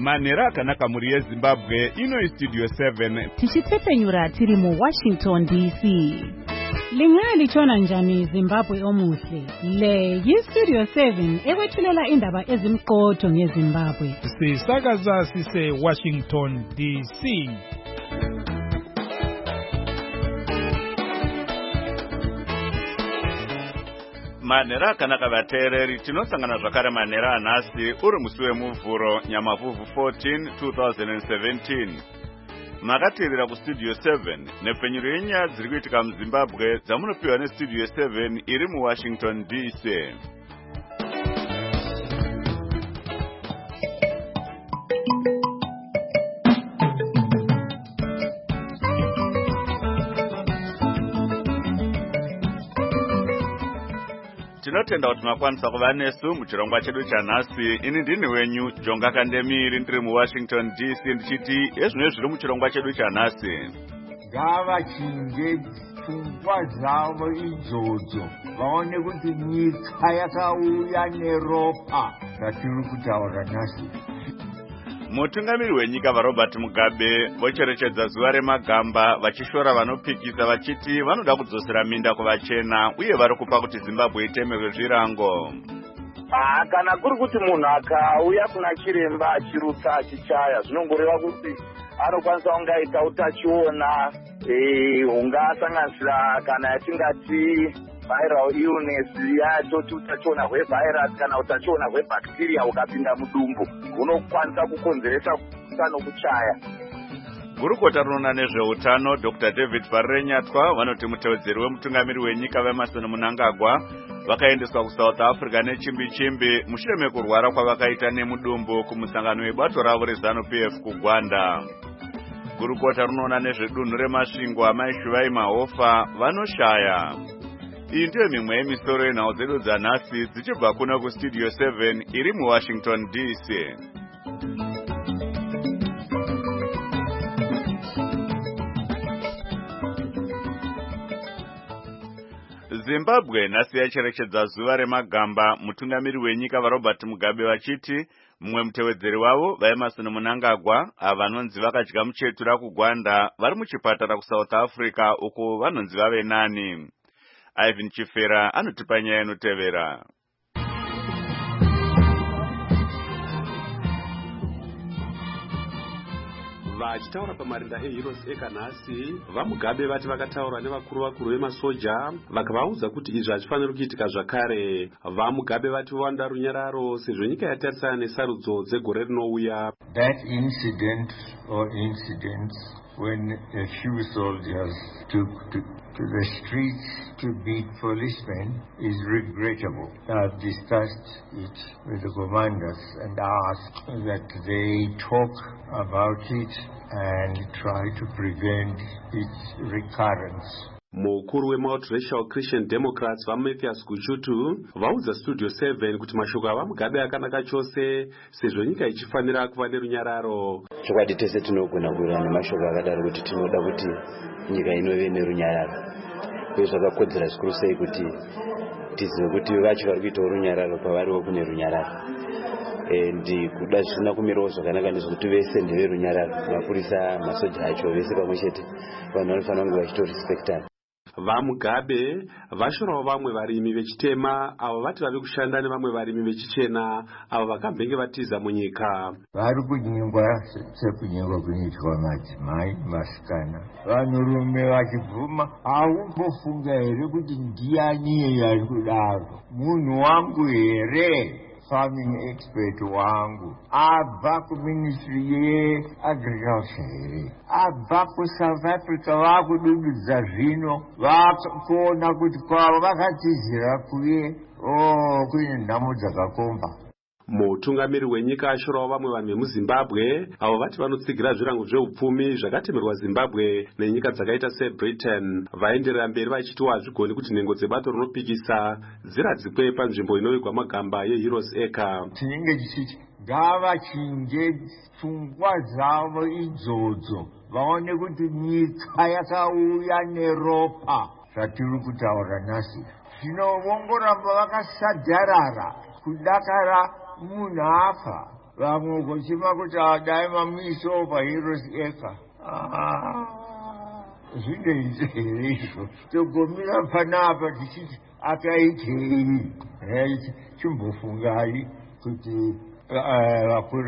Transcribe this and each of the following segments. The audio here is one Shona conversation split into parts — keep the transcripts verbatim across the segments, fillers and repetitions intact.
Manera akanaka muri yeZimbabwe ino Studio seven tichitepenyura tiri mu Washington D C. Lingali chona njani Zimbabwe omuhle. Le yi Studio seven ekwethulela indaba ezimqotho ngeZimbabwe. Sisakaza sise Washington D C. Manera akanaka vateereri tinosangana zvakare manera anhasi uri musi wemuvhuro Nyamavhuvhu fourteen twenty seventeen. Makateerera kuStudio seven nepfenyuro yenyaya dziri kuitika muZimbabwe dzamunopiwa neStudio seven iri muWashington D C. Tinotenda kuti makwanisa kuva nesu muchirongwa chedu chanhasi. Ini ndini wenyu Jonga Kandemiri ndiri muWashington D C ndichiti ezvino zviri muchirongwa chedu chanhasi. Ngavachinje pfungwa dzavo idzodzo vaone kuti nyika yakauya neropa ratiri kutaura nhasi. Mutungamiri wenyika vaRobert Mugabe vocherechedza zuva remagamba vachishora vanopikisa vachiti vanoda kudzosera minda kuvachena uye vari kupa kuti Zimbabwe itemerwe zvirango. Ah, kana kuri kuti munhu akauya kuna chiremba achirutsa achichaya zvinongoreva kuti anokwanisa kungaita utachiona eh hungasanganisira kana yatingati viral illness yatoti utachiona hwevirus kana utachiona hwebacteria ukapinda mudumbu unokwanisa kukonzeresa kutano kuchaya. Gurukota rinoona nezveutano Doctor David Parenyatwa vanoti mutevedzeri wemutungamiri wenyika veMarson Mnangagwa vakaendeswa kuSouth Africa nechimbi chimbi mushure mekurwara kwavakaita nemudumbu kumusangano webato ravo reZanu P F kuGwanda. Gurukota rinoona nezvedunhu remasvingo amaishuvai mahofa vanoshaya. Iyi ndiyo mimwe yemisoro yenhau dzedu dzanhasi dzichibva kuno kuStudio seven iri muWashington D C. Zimbabwe nhasi yacherechedza zuva remagamba mutungamiri wenyika vaRobert Mugabe vachiti mumwe mutevedzeri wavo vaEmmerson Mnangagwa ava vanonzi vakadya muchetura kuGwanda vari muchipatara kuSouth Africa uko vanonzi vave nani. Ivan Chifera anotipa nyaya inotevera. Vachitaura pamarinda eHeroes ekanhasi vaMugabe vati vakataura nevakuru vakuru vemasoja vakavaudza kuti izvi hazvifaniri kuitika zvakare. VaMugabe vati vowanda runyararo sezvo nyika yatarisana nesarudzo dzegore rinouya. That incident or incidents when a few soldiers took to, to the streets to beat policemen is regrettable. I've discussed it with the commanders and asked that they talk about it and try to prevent its recurrence. Mukuru weMultiracial Christian Democrats vaMathias Guchutu vaudza Studio seven kuti mashoko avaMugabe akanaka chose sezvo nyika ichifanira kuva nerunyararo. Chokwadi tese tinogona kurwa nemashoko akadaro kuti tinoda kuti nyika inove nerunyararo. Uye zvakakodzera zvikuru sei kuti tizive kuti vacho vari kuitawo runyararo pavariwo kune runyararo. Ndi kuda zvisina kumirawo zvakanaka nezvekuti vese ndeverunyararo, mapurisa, masoja acho vese pamwe chete vanhu vanofanira kunge vachitorespektana. VaMugabe vashorawo vamwe varimi vechitema avo vati vave kushanda nevamwe varimi vechichena avo vakambenge vatiza munyika. Vari kunyingwa sekunyingwa kunoitwa madzimai masikana. Vanhurume vachibvuma haumbofunga here kuti ndiani ari kudaro? Munhu wangu here? Farming expert wangu abva kuministry yeagriculture, abva kuSouth Africa vakudududza zvino vakuona kuti kwavo vakatizira kuye oh kune nhamo dzakakomba. Mutungamiri wenyika ashorawo vamwe vanhu vemuZimbabwe avo vati vanotsigira zvirango zveupfumi zvakatemerwa Zimbabwe nenyika dzakaita seBritain. Vaenderera mberi vachiti hazvigoni kuti nhengo dzebato rinopikisa dziradzikwe panzvimbo inovigwa magamba yeHeroes Eka. Tinenge tichiti ngavachinje pfungwa dzavo idzodzo vaone kuti nyika yakauya neropa zvatiri kutaura nhasi. Zvino vongoramba vakasadharara kudakara munhu afa vamwe kuchima kuti adai mamuiso paheroes acre zvinenge here izvo togomira panapa tichiti akaitei chimbofungai kuti vakuru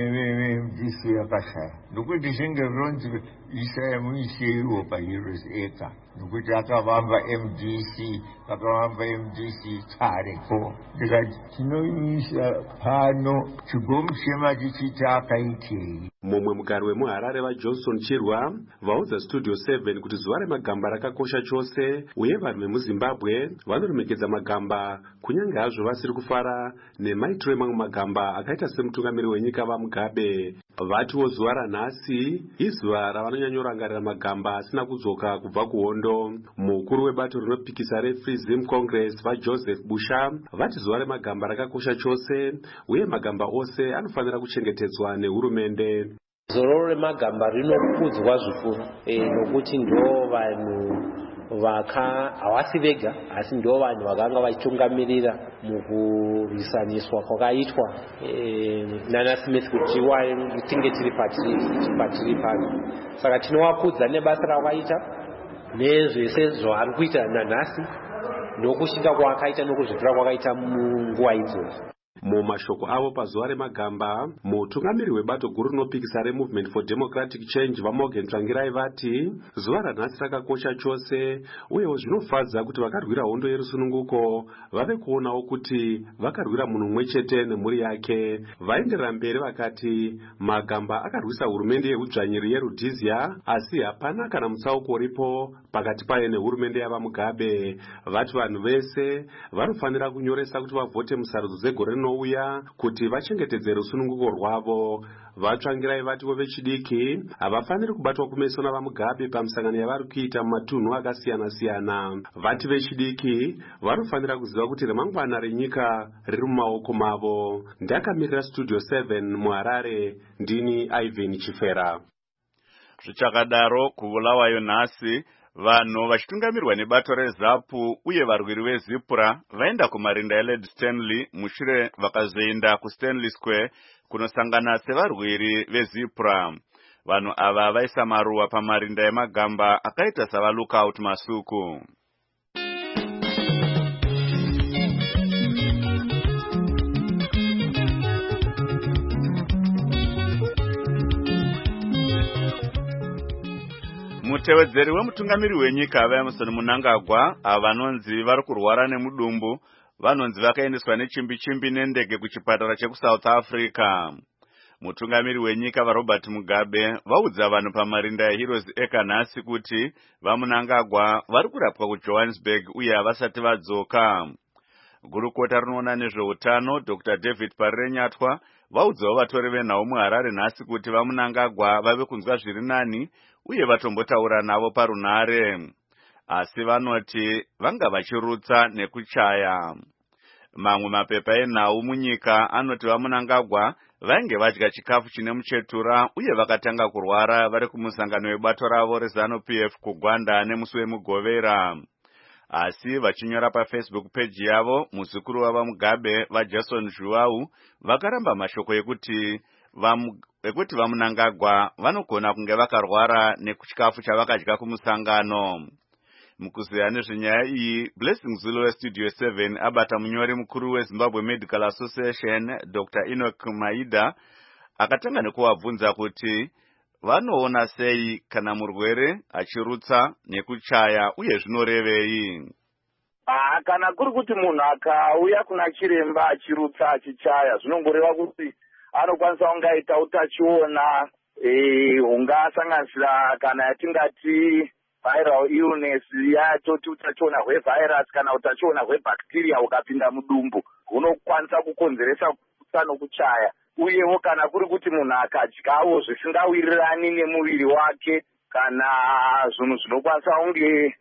M D C vakashaya nokuti zvinge ronzi isai muiseiwo paheroes acre nokuti akavamba M D C vakavamba M D C kareko ndikati tinoisa pano chigomuchema tichiti akaitei. Mumwe mugari wemuHarare vaJohnson Chirwa vaudza Studio seven kuti zuva remagamba rakakosha chose uye vanhu vemuZimbabwe vanoremekedza magamba kunyange hazvo vasiri kufara nemaitiro emamwe magamba akaita semutungamiri wenyika vaMugabe. Vatiwo zuva ranhasi izuva ravanonyanyorangarira magamba asina kudzoka kubva kuhondo. Mukuru webato rinopikisa reFree Zim Congress vaJoseph Busha vati zuva remagamba rakakosha chose uye magamba ose anofanira kuchengetedzwa nehurumende. Zoro remagamba rinokudzwa zvikuru nokuti ndo vanhu vaka havasi vega asi ndo vanhu vakanga vachitungamirira mukurwisaniswa kwakaitwa nana Smith kuti tinge tiri patiri pano. Saka tinovakudza nebasa ravaita nezvese zvavari kuita nanhasi nokushinga kwakaita nokuzvipira kwakaita munguva idzodzo. Mumashoko avo pazuva remagamba mutungamiri webato guru rinopikisa reMovement for Democratic Change vaMorgan Tsvangirai vati zuva ranhasi rakakosha chose uyewo zvinofadza kuti vakarwira hondo yerusununguko vave kuonawo kuti vakarwira munhu mumwe chete nemhuri yake. Vaenderera mberi vakati magamba akarwisa hurumende yeudzvanyiri yeRhodesia asi hapana kana mutsauko uripo pakati paye nehurumende yavaMugabe. Vati vanhu vese vanofanira kunyoresa kuti vavhote musarudzo dzegore rinouya kuti vachengetedze rusununguko rwavo. Vatsvangirai vatiwo vechidiki havafaniri kubatwa kumeso navaMugabe pamusangano yavari kuita mumatunhu akasiyana-siyana. Vati vechidiki vanofanira kuziva kuti remangwana renyika riri mumaoko mavo. Ndakamirira Studio seven muHarare, ndini Ivan Chifera. Zvichakadaro kubulawayo nhasi vanhu vachitungamirwa nebato reZAPU uye varwiri veZipra vaenda kumarinda eLady Stanley mushure vakazoenda kuStanley Square kunosangana sevarwiri veZipra. Vanhu ava vaisa maruva pamarinda emagamba akaita sava lookout masuku. Mutevedzeri wemutungamiri wenyika vaEmmerson Mnangagwa avanonzi vari kurwara nemudumbu vanonzi vakaendeswa nechimbi chimbi nendege kuchipatara chekuSouth Africa. Mutungamiri wenyika vaRobert Mugabe vaudza vanhu pamarinda eHeroes Acre nhasi kuti vaMnangagwa vari kurapwa kuJohannesburg uye havasati vadzoka. Gurukota rinoona nezveutano Doctor David Parrenyatwa vaudzawo vatori venhau muHarare nhasi kuti vaMnangagwa vave kunzwa zviri nani uye vatombotaura navo parunhare, asi vanoti vanga vachirutsa nekuchaya. Mamwe mapepa enhau munyika anoti vaMnangagwa vainge vadya chikafu chine muchetura uye vakatanga kurwara vari kumusangano webato ravo reZANU-P F kuGwanda nemusi wemugovera. Asi vachinyora paFacebook page yavo, muzukuru wavaMugabe vaJason Zhuwau vakaramba mashoko ekuti vamu ekuti vaMnangagwa vanogona kunge vakarwara nekuchikafu chavakadya kumusangano. Mukuziya nezvenyaya iyi, Blessing Zulu weStudio seven abata munyori mukuru weZimbabwe Medical Association Doctor Enoch Maida akatanga nekuvabvunza kuti vanoona sei kana murwere achirutsa nekuchaya uye zvinorevei. Ah, kana kuri kuti munhu akauya kuna chiremba achirutsa achichaya zvinongoreva kuti anokwanisa kungaita utachiona eh hungasanganisira kana yatingati viral illness yatoti utachiona hwevirus kana utachiona hwebacteria ukapinda mudumbu hunokwanisa kukonzeresa utano kuchaya. Uyewo kana kuri kuti munhu akadyawo zvisingawirirani nemuviri wake kana zvinhu zvinokwanisa kunge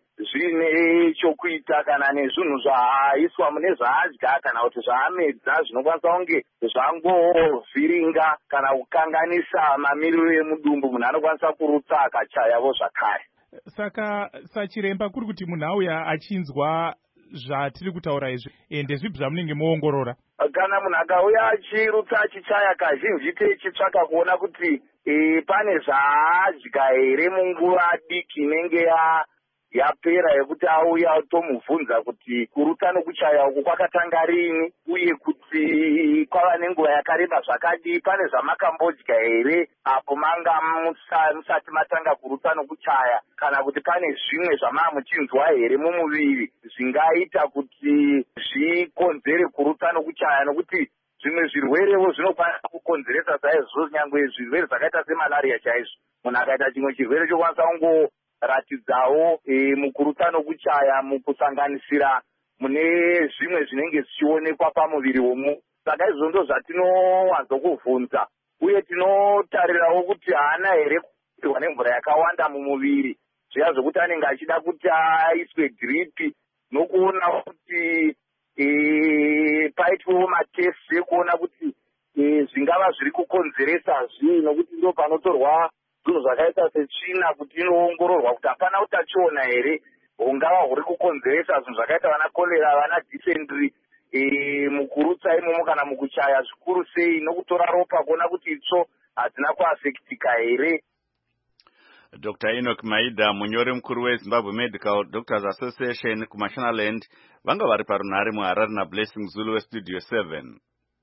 zvine chokuita kana nezvinhu zvaiswa mune zvaadya kana kuti zvaamedza zvinokwanisa kunge zvangovhiringa kana kukanganisa mamiriro emudumbu, munhu anokwanisa kurutsa akachayavo zvakare. Saka sachiremba kuri kuti munhu auya achinzwa zvatiri kutaura izvi ndezvipi zvamunenge moongorora? Kana munhu akauya achirutsa achichaya, kazhinji techitsvaka kuona kuti e, pane zvaadya here munguva diki inenge ya yapera yekuti auya tomubvunza kuti kurutsa nokuchaya uku kwakatanga rini, uye kuti kwava nenguva yakareba zvakadii, pane zvamakambodya here apo manga musati matanga kurutsa nokuchaya, kana kuti pane zvimwe zvamava muchinzwa here mumuviri zvingaita kuti zvikonzere kurutsa nokuchaya, nokuti zvimwe zvirwerewo zvinokwanisa kukonzeresa saizvo, nyangwe zvirwere zvakaita semalaria chaizvo. Munhu akaita chimwe chirwere chokwanisa kungo ratidzawo e, mukurutsa nokuchaya mukusanganisira mune zvimwe zvinenge zvichionekwa pamuviri womunhu. Saka izvo ndo zvatinowanzokuvhunza, uye tinotarirawo kuti haana here kutirwa nemvura yakawanda mumuviri, zviya zvokuti anenge achida kuti aiswe dhiripi, nokuona kuti e, paitwewo matesti ekuona kuti e, zvingava zviri kukonzeresa zvii, nokuti ndo panotorwa zvinhu zvakaita setsvina kuti inoongororwa kuti hapana utachiona here hungava huri kukonzeresa zvinhu zvakaita vana kolera, vana dysentery e, mukurutsa imomo kana mukuchaya zvikuru sei, nokutora ropa kuona kuti itsvo hadzina kuafektika here. Doctor Enoch Maida, munyori mukuru weZimbabwe Medical Doctors Association kuMashonaland, vanga vari parunhare muHarare naBlessing Zulu weStudio seven.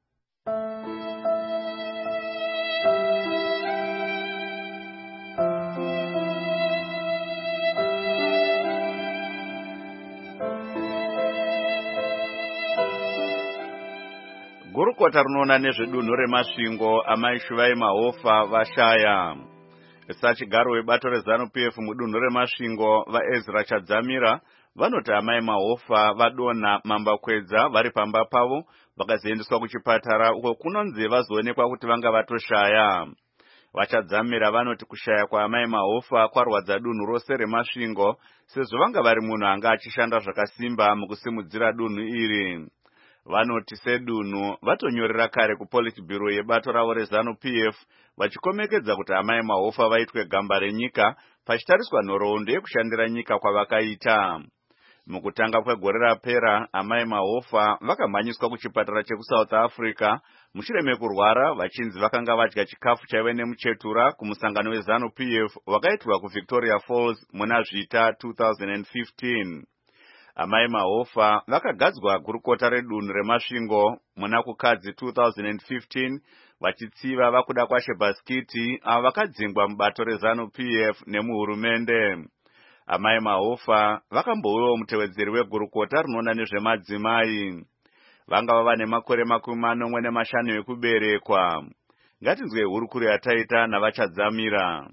Gurukota rinoona nezvedunhu remasvingo amai Shuvai Mahofa vashaya. Sachigaro webato reZANU P F mudunhu remasvingo vaEzra Chadzamira vanoti amai Mahofa vadonha mambakwedza vari pamba pavo vakazoendeswa kuchipatara uko kunonzi vazoonekwa kuti vanga vatoshaya. Vachadzamira vanoti kushaya kwaamai Mahofa kwarwadza dunhu rose remasvingo sezvo vanga vari munhu anga achishanda zvakasimba mukusimudzira dunhu iri. Vanoti sedunhu vatonyorera kare kuPolitburo yebato ravo reZANU P F vachikomekedza kuti amai Mahofa vaitwe gamba renyika pachitariswa nhoroondo yekushandira nyika kwavakaita. Mukutanga kwegore rapera amai Mahofa vakamhanyiswa kuchipatara chekuSouth Africa mushure mekurwara vachinzi vakanga vadya chikafu chaive nemuchetura kumusangano weZANU P F wakaitirwa kuVictoria Falls muna Zvita two thousand fifteen. Amai Mahofa vakagadzwa gurukota redunhu remasvingo muna kukadzi two thousand fifteen vachitsiva vakuda kwaShebaskiti avo vakadzingwa mubato reZANU P F nemuhurumende. Amai Mahofa vakambouyawo mutevedzeri wegurukota rinoona nezvemadzimai. Vanga vava nemakore makumi manomwe nemashanu ekuberekwa. Ngatinzwe hurukuro yataita navachadzamira.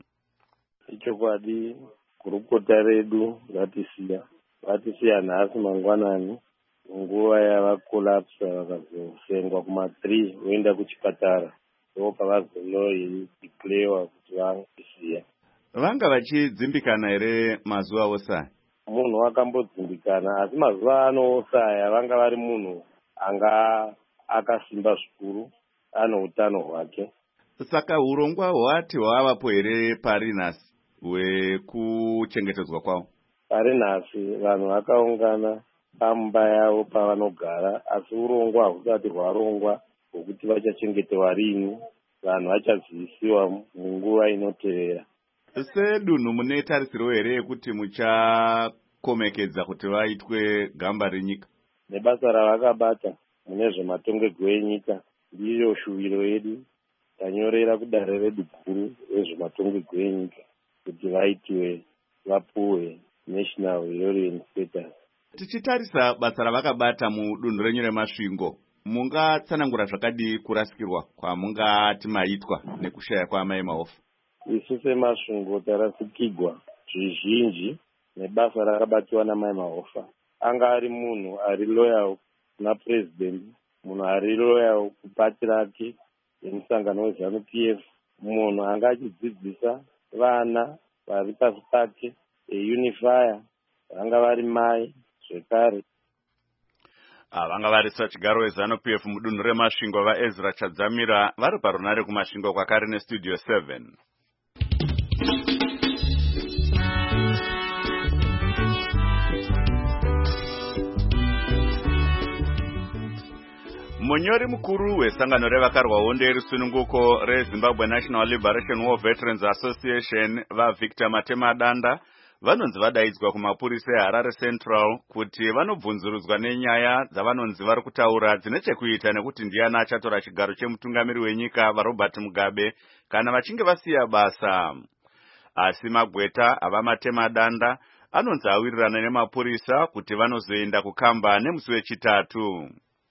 Ichokwadi gurukota redu vatisiya vatisiya nhasi mangwanani nguva yavakolapsa vakazosengwa kuma three voenda kuchipatara ndo pavazodeclarewa kuti vangisiya. Vanga vachidzimbikana here mazuva osaya? Munhu akambodzimbikana asi mazuva ano osaya vanga vari munhu anga akasimba zvikuru, ano utano hwake. Saka urongwa hwati hwavapo here pari nhasi hwekuchengetedzwa kwavo? Pari nhasi vanhu vakaungana pamba yavo pavanogara, asi urongwa husati hwarongwa hwokuti vachachengetewa rini vanhu vachazivisiwa munguva inotevera. Sedunhu mune tarisiro here yekuti muchakomekedza kuti vaitwe gamba renyika? Nebasa ravakabata mune zvematongerwo enyika ndiyo shuviro yedu. Tanyorera kudare redu guru rezvematongerwo enyika kuti vaitiwe vapuwe national heroine status. Tichitarisa basa ravakabata mudunhu renyu remasvingo, mungatsanangura zvakadii kurasikirwa kwamungati maitwa nekushaya kwaamai Mahofa? Isu semasvingo tarasikirwa zvizhinji nebasa rakabatiwa namai Mahofa. Anga ari munhu ari loyal kuna president, munhu ari loyal kupati rake emusangano weZANU P F, munhu anga achidzidzisa vana vari pasi pake eunifya, vanga vari mai zvekare. Vanga vari sachigaro weZANU P F mudunhu remasvingo vaEzra Chadzamira vari parunhare kumasvingo kwakare neStudio seven. Munyori mukuru wesangano revakarwa hondo yerusununguko reZimbabwe National Liberation War Veterans Association vaVictor Matemadanda vanonzi vadaidzwa kumapurisa eHarare Central kuti vanobvunzurudzwa nenyaya dzavanonzi vari kutaura dzine chekuita nekuti ndiani achatora chigaro chemutungamiri wenyika vaRobert Mugabe kana vachinge vasiya basa. Asi magweta avaMatemadanda anonzi awirirana nemapurisa kuti vanozoenda kukamba nemusi wechitatu.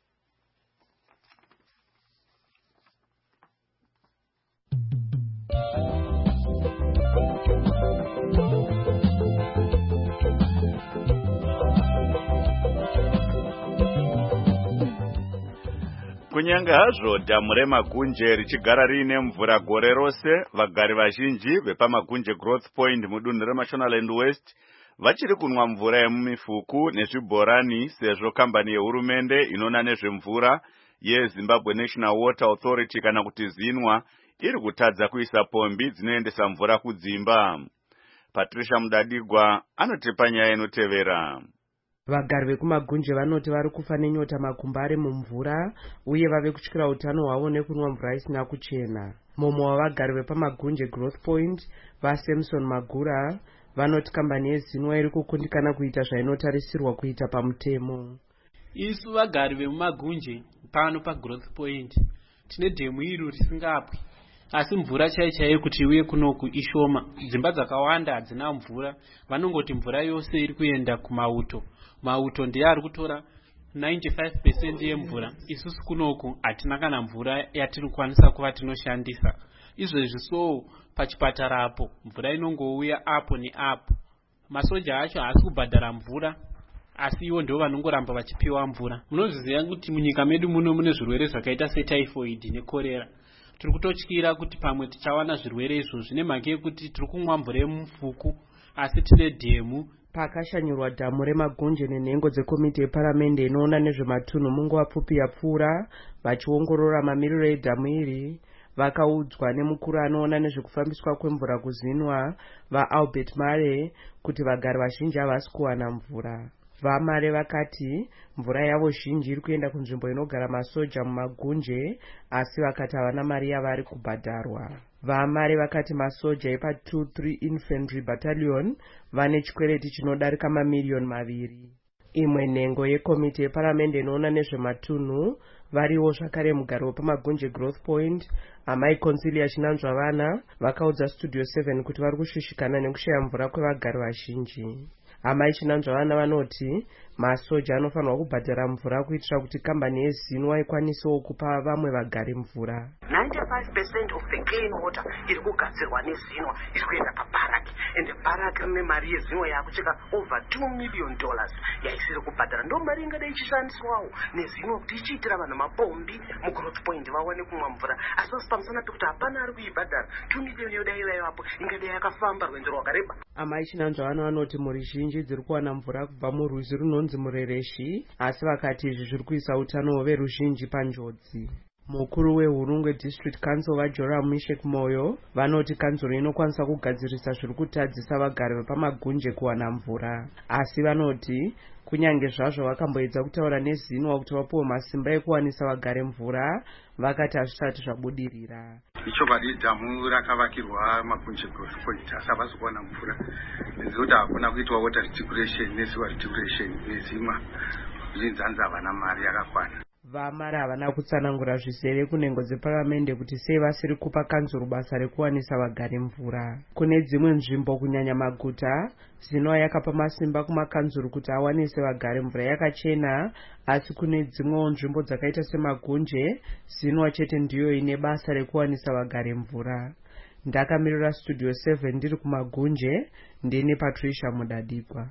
Kunyanga hazvo dhamu reMagunje richigara riine mvura gore rose, vagari vazhinji vepamagunje Growth Point mudunhu reMashonaland West vachiri kunwa mvura yemumifuku nezvibhorani sezvo kambani yehurumende inoona nezvemvura yeZimbabwe National Water Authority kana kuti ZINWA iri kutadza kuisa pombi dzinoendesa mvura kudzimba. Patricia Mudadigwa anotipa nyaya inotevera. Vagari vekumagunje vanoti vari kufa nenyota makumba ari mumvura uye vave kutyira utano hwavo nekunwa mvura isina kuchena. Mumwe wavagari vepamagunje Growth Point vaSamson Magura vanoti kambani yeZINWA iri kukundikana kuita zvainotarisirwa kuita pamutemo. Isu vagari vemumagunje pano paGrowth Point tine dhemu iri risingapwi, asi mvura chai chaiyo kuti iuye kunoku ishoma. Dzimba dzakawanda hadzina mvura, vanongoti mvura yose iri kuenda kumauto. Mauto ndiye ari kutora ninety-five percent yemvura. Isusu kunoku hatina kana mvura yatinokwanisa kuva tinoshandisa. Izvezvi so pachipatara apo mvura inongouya apo neapo. Masoja acho haasi kubhadhara mvura, asi ivo ndio vanongoramba vachipiwa mvura. Munozviziva kuti munyika medu muno mune zvirwere zvakaita setyphoid nekorera. Tiri kutotyira kuti pamwe tichawana zvirwere izvozvi nemhaka yekuti tiri kumwa mvura yemufuku asi tine dhemu. Pakashanyirwa dhamu reMagunje nenhengo dzekomiti yeparamende inoona nezvematunhu munguva pfupi yapfuura, vachiongorora mamiriro edhamu iri vakaudzwa nemukuru anoona nezvekufambiswa kwemvura kuZINWA vaAlbert Mare kuti vagari vazhinji havasi kuwana mvura. VaMare vakati mvura yavo zhinji iri kuenda kunzvimbo inogara masoja mumagunje, asi vakati havana mari yavari kubhadharwa. VaMare vakati masoja epa two three Infantry Battalion vane chikwereti chinodarika mamiriyoni maviri. Imwe nhengo yekomiti yeparamende inoona nezvematunhu variwo zvakare mugari wepamagunje Growth Point, amai Consilia Chinanzva vana vakaudza Studio seven kuti vari kushushikana nekushaya mvura kwevagari vazhinji. Amai Chinanzva vana vanoti masoja anofanirwa kubhadhara mvura kuitira kuti kambani yeZINWA ikwanisewo kupa vamwe vagari mvura. ninety-five percent of the clean water iri kugadzirwa neZINWA iri kuenda paBharak, and Barak rine mari yeZINWA yakucheka over two million dollars yaisiri kubhadhara. Ndo mari ingada ichishandiswawo neZINWA kuti ichiitira vanhu mapombi muGrowth Point vawane kumwa mvura, asi pasi pamusana pekuti hapana ari kuibhadhara. two million yoda ivayoapo ingada yakafamba rwendo rwakareba. Amai Chinanzva vana vanoti mhuri zhinji dziri kuwana mvura kubva murwizi runonzi Murereshi, asi vakati izvi zviri kuisa utano hweveruzhinji panjodzi. Mukuru weHurungwe District Council vaJoram Mishek Moyo vanoti kanzuro inokwanisa kugadzirisa zviri kutadzisa vagari vepamagunje kuwana mvura, asi vanoti kunyange zvazvo vakamboedza kutaura neZINWA kuti vapuwe masimba ekuwanisa vagari mvura, vakati hazvisati zvabudirira. Ichokwadi dhamu rakavakirwa Magunje Growth Point asi havasi kuwana mvura, nekuti hakuna kuitwa water reticulation nesewer reticulation neZINWA, zvinzanza havana mari yakakwana. VaMare havana kutsanangura zvizere kunhengo dzeparamende kuti sei vasiri kupa kanzuro basa rekuwanisa vagari mvura. Kune dzimwe nzvimbo kunyanya maguta, ZINWA yakapa masimba kumakanzuro kuti awanise vagari mvura yakachena, asi kune dzimwewo nzvimbo dzakaita semagunje, ZINWA chete ndiyo ine basa rekuwanisa vagari mvura. Ndakamirira Studio seven ndiri kumagunje, ndine Patricia Mudadigwa.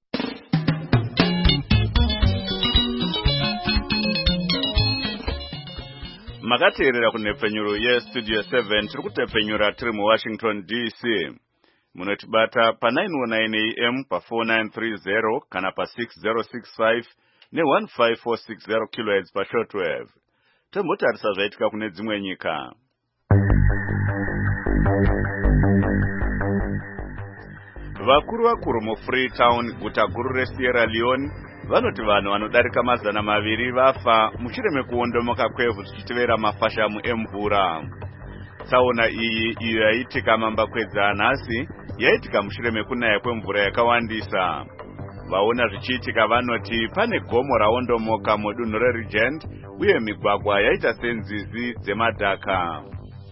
Makateerera kunhepfenyuro yeStudio seven tiri kutepfenyura tiri muWashington D C. Munotibata pa nine oh nine A M pa four nine three zero kana pa six zero six five ne one five four six zero kilohertz pa shortwave. Tombotarisa zvaitika kune dzimwe nyika. Vakuru vakuru muFreetown, guta guru reSierra Leone, vanoti vanhu vanodarika mazana maviri vafa mushure mekuondomoka kwevhu zvichitevera mafashamu emvura. Tsaona iyi iyo yaitika mambakwedza nhasi yaitika mushure mekunaya kwemvura yakawandisa. Vaona zvichiitika vanoti pane gomo raondomoka mudunhu reRegent uye migwagwa yaita senzizi dzemadhaka.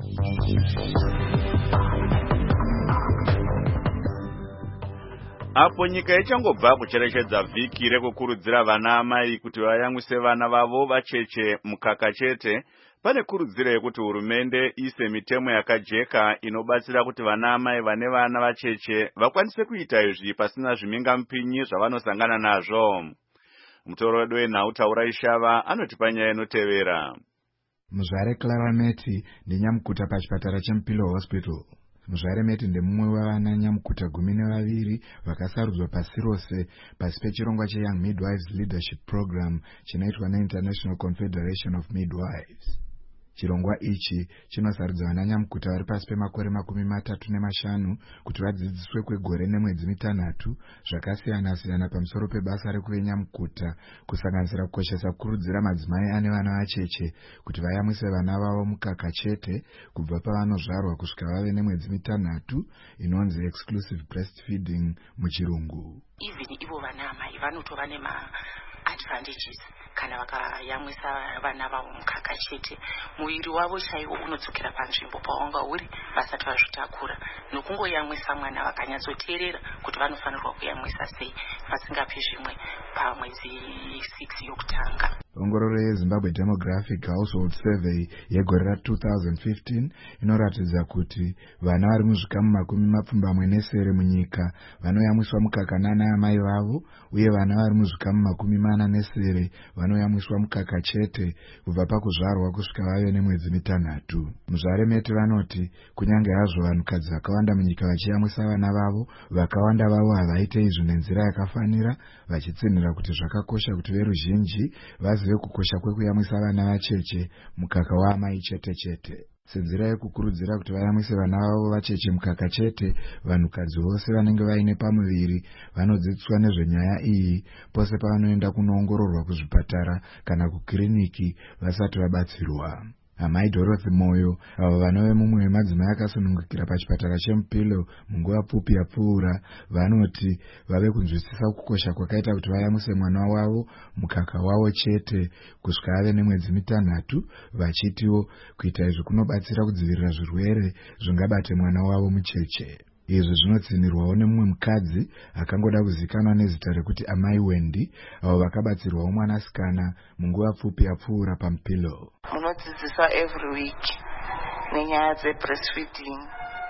Apo nyika ichangobva kucherechedza vhiki rekukurudzira vana amai kuti vayamwise vana vavo vacheche mukaka chete, pane kurudziro yekuti hurumende ise mitemo yakajeka inobatsira kuti vana amai vane vana vacheche vakwanise kuita izvi pasina zvimhingamupinyi zvavanosangana nazvo. Mutoro wedu wenhau Taura Ishava anoti panyaya inotevera. Muzvare Clara Meti ndinyamukuta pachipatara cheMpilo Hospital. Muzvare Meti ndemumwe wavana nyamukuta gumi nevaviri vakasarudzwa pasi rose pasi pechirongwa cheYoung Midwives Leadership Program chinoitwa neInternational Confederation of Midwives. Chirongwa ichi chinosarudza vana nyamukuta vari pasi pemakore makumi matatu nemashanu kuti vadzidziswe kwegore nemwedzi mitanhatu zvakasiyana siyana pamusoro pebasa rekuve nyamukuta, kusanganisira kukoshesa kukurudzira madzimai ane vana vacheche kuti vayamwise vana vavo mukaka chete kubva pavanozvarwa kusvika vave nemwedzi mitanhatu, inonzi exclusive breastfeeding muchirungu. Even ivo vana amai vanotova nema advantages kana vakayamwisa vana vavo mukaka chete. Muviri wavo chaiwo unodzokera panzvimbo pawanga uri vasati vazvitakura, nokungoyamwisa mwana vakanyatsoteerera kuti vanofanirwa kuyamwisa sei vasingapi zvimwe pamwedzi six yokutanga. Ongororo yeZimbabwe Demographic Household Survey yegore ra two thousand fifteen inoratidza kuti vana vari muzvikamu makumi mapfumbamwe nesere munyika vanoyamwiswa mukaka nana amai vavo, uye vana vari muzvikamu makumi mana nesere vanoyamwiswa mukaka chete kubva pakuzvarwa kusvika vave nemwedzi mitanhatu. Muzvare Meti vanoti kunyange hazvo vanhukadzi vakawanda munyika vachiyamwisa vana vavo, vakawanda vavo havaite izvi nenzira yakafanira, vachitsinhira kuti zvakakosha kuti veruzhinji vazive kukosha kwekuyamwisa vana vacheche mukaka waamai chete chete. Senzira yekukurudzira kuti vayamwise vana vavo vacheche mukaka chete, vanhukadzi vose vanenge vaine pamuviri vanodzidziswa nezvenyaya iyi pose pavanoenda kunoongororwa kuzvipatara kana kukiriniki vasati vabatsirwa. Amai Dorothy Moyo, avo vanove mumwe wemadzimai akasunungukira pachipatara cheMpilo munguva pfupi yapfuura, vanoti vave kunzwisisa kukosha kwakaita kuti vayamwise mwana wavo mukaka wavo chete kusvika ave nemwedzi mitanhatu, vachitiwo kuita izvi kunobatsira kudzivirira zvirwere zvingabate mwana wavo mucheche. Izvi zvinotsinirwawo nemumwe mukadzi akangoda kuzikanwa nezita rekuti Amai Wendy, avo vakabatsirwawo mwanasikana munguva pfupi yapfuura paMpilo. Munodzidziswa every week nenyaya dzebreastfeeding,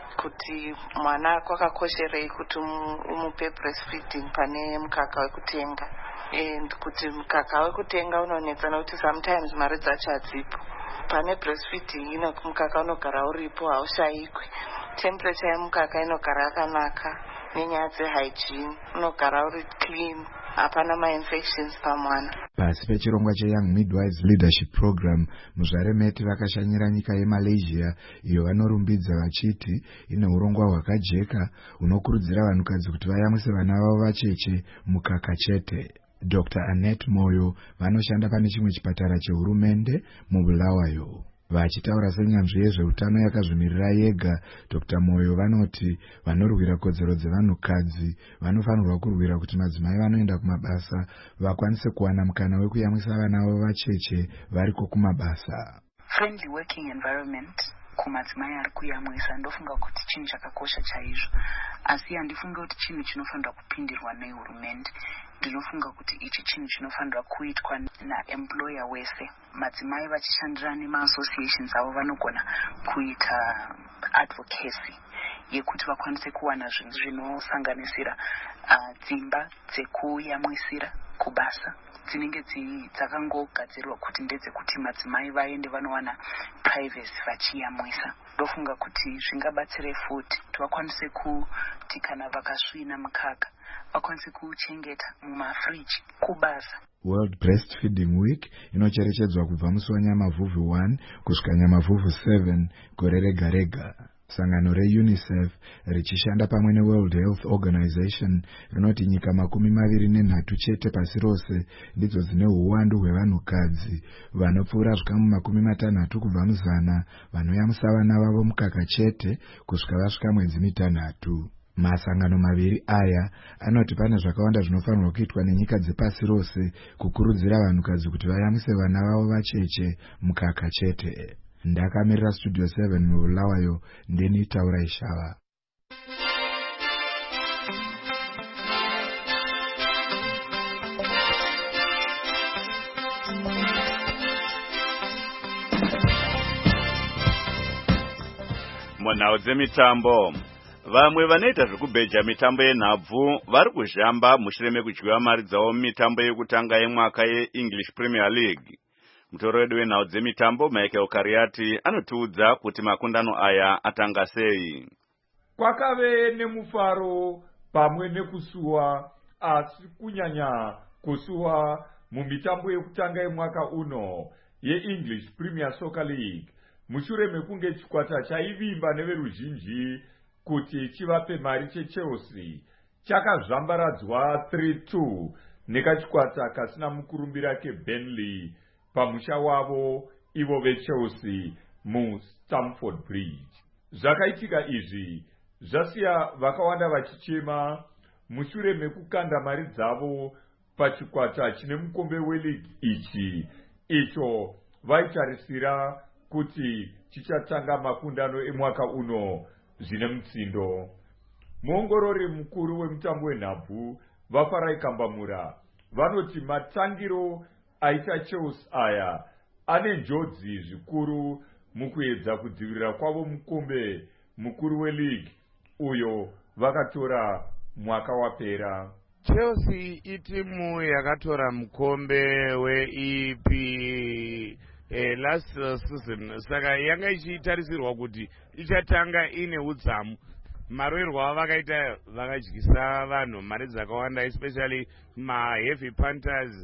kuti mwana kwakakosherei kuti umupe breastfeeding pane mukaka wekutenga, and kuti mukaka wekutenga unonetsa nokuti sometimes mari dzacho hadzipo. Pane breastfeeding ino mukaka unogara uripo haushayikwi, temperature yemukaka inogara yakanaka, nenyaya dzehygiene unogara uri clean, hapana ma-infections pamwana. Pasi pechirongwa cheYoung Midwives Leadership Program, Muzvare Meti vakashanyira nyika yeMalaysia iyo vanorumbidza vachiti ine urongwa hwakajeka hunokurudzira vanhukadzi kuti vayamwise vana vavo vacheche mukaka chete. Doctor Annette Moyo vanoshanda pane chimwe chipatara chehurumende muBulawayo. Vachitaura senyanzvi yezveutano yakazvimirira yega, Doctor Moyo vanoti vanorwira kodzero dzevanhukadzi vanofanirwa kurwira kuti madzimai vanoenda kumabasa vakwanise kuwana mukana wekuyamwisa vana vavo vacheche variko kumabasa. Friendly working environment kumadzimai ari kuyamwisa ndofunga kuti chinhu chakakosha chaizvo, asi handifunga kuti chinhu chinofanirwa kupindirwa nehurumende. Ndinofunga kuti ichi chinhu chinofanirwa kuitwa naemployer wese. Madzimai vachishandira nema-associations avo vanogona kuita advocacy yekuti vakwanise kuwana zvinhu zvinosanganisira uh, dzimba dzekuyamwisira kubasa dzinenge dzakangogadzirirwa kuti ndedzekuti madzimai vaende vanowana privacy vachiyamwisa. Ndofunga kuti zvingabatsire futi kuti vakwanise kuti kana vakasvina mukaka vakwanise kuchengeta mumafriji kubasa. World Breastfeeding Week inocherechedzwa kubva musi wanyamavhuvhu one kusvika nyamavhuvhu seven gore rega rega. Sangano reUNICEF richishanda pamwe neWorld Health Organization rinoti nyika makumi maviri nenhatu chete pasi rose ndidzo dzine uwandu hwevanhukadzi vanopfuura zvikamu makumi matanhatu kubva muzana vanoyamwisa vana vavo mukaka chete kusvika vasvika mwedzi mitanhatu. Masangano maviri aya anoti pane zvakawanda zvinofanirwa kuitwa nenyika dzepasi rose kukurudzira vanhukadzi kuti vayamwise vana vavo vacheche mukaka chete. Ndakamirira Studio seven mubulawayo ndeni Taura Ishava. Munhau dzemitambo, vamwe vanoita zvekubheja mitambo yenhabvu vari kuzhamba mushure mekudyiwa mari dzavo mitambo yekutanga yemwaka yeEnglish Premier League. Mutoro wedu wenhau dzemitambo Michael Kariati anotiudza kuti makundano aya atanga sei. Kwakave nemufaro pamwe nekusuwa, asi kunyanya kusuwa mumitambo yekutanga yemwaka uno yeEnglish Premier Soccer League, mushure mekunge chikwata chaivimba neveruzhinji kuti chivape mari cheChelsea chakazvambaradzwa three two nekachikwata kasina mukurumbira keBurnley pamusha wavo ivo veChelsea muStamford Bridge. Zvakaitika izvi zvasiya vakawanda vachichema mushure mekukanda mari dzavo pachikwata chine mukombe weligi ichi icho vaitarisira kuti chichatanga makundano emwaka uno zvine mutsindo. Muongorori mukuru wemutambo wenhabvu vaFarai Kambamura vanoti matangiro aita Chelsea aya ane njodzi zvikuru mukuedza kudzivirira kwavo mukombe mukuru weligi uyo vakatora mwaka wapera. Chelsea itimu yakatora mukombe weE P eh, last season, saka yanga ichitarisirwa kuti ichatanga ine udzamu. Marwerwa avo vakaita vakadyisa vanhu mari dzakawanda, especially ma heavy punters.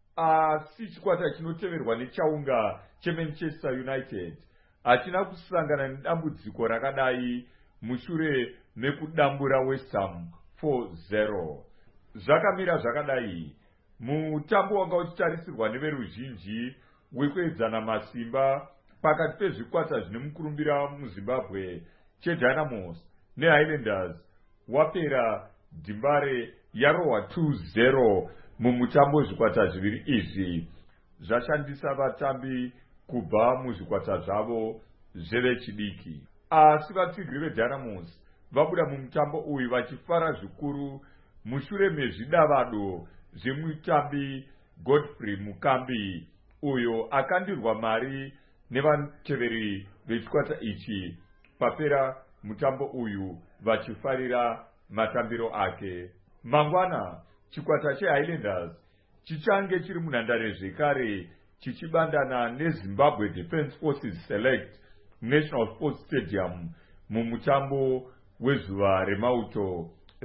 Asi chikwata chinoteverwa nechaunga cheManchester United hachina kusangana nedambudziko rakadai mushure mekudambura West Ham four zero. Zvakamira zvakadai mutambo wanga uchitarisirwa neveruzhinji wekuedzana masimba pakati pezvikwata zvine mukurumbira muZimbabwe cheDynamos neHighlanders wapera dhimbare yarohwa two zero mumutambo zvikwata zviviri izvi zvashandisa vatambi kubva muzvikwata zvavo zvevechidiki. Asi vatsigira veDynamos vabuda mumutambo uyu vachifara zvikuru mushure mezvidavado zvemutambi Godfrey Mukambi uyo akandirwa mari nevateveri vechikwata ichi papera mutambo uyu vachifarira matambiro ake. Mangwana chikwata cheHighlanders chichange chiri munhandare zvekare chichibandana neZimbabwe Defence Forces Select National Sports Stadium mumutambo wezuva remauto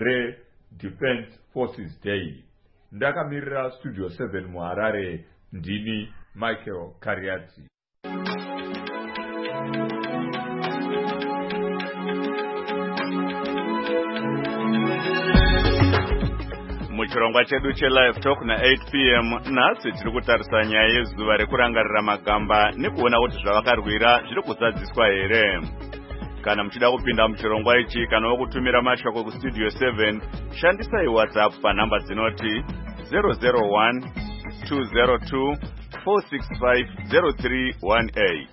reDefence Forces Day. Ndakamirira Studio seven muHarare ndini Michael Kariati. Muchirongwa chedu cheLive Talk na eight p m nhasi tiri kutarisa nyaya yezuva rekurangarira magamba nekuona kuti zvavakarwira zviri kuzadziswa here. Kana muchida kupinda muchirongwa ichi kana kutumira mashoko kuStudio seven, shandisai WhatsApp panhamba dzinoti zero zero one two zero two four six five zero three one eight.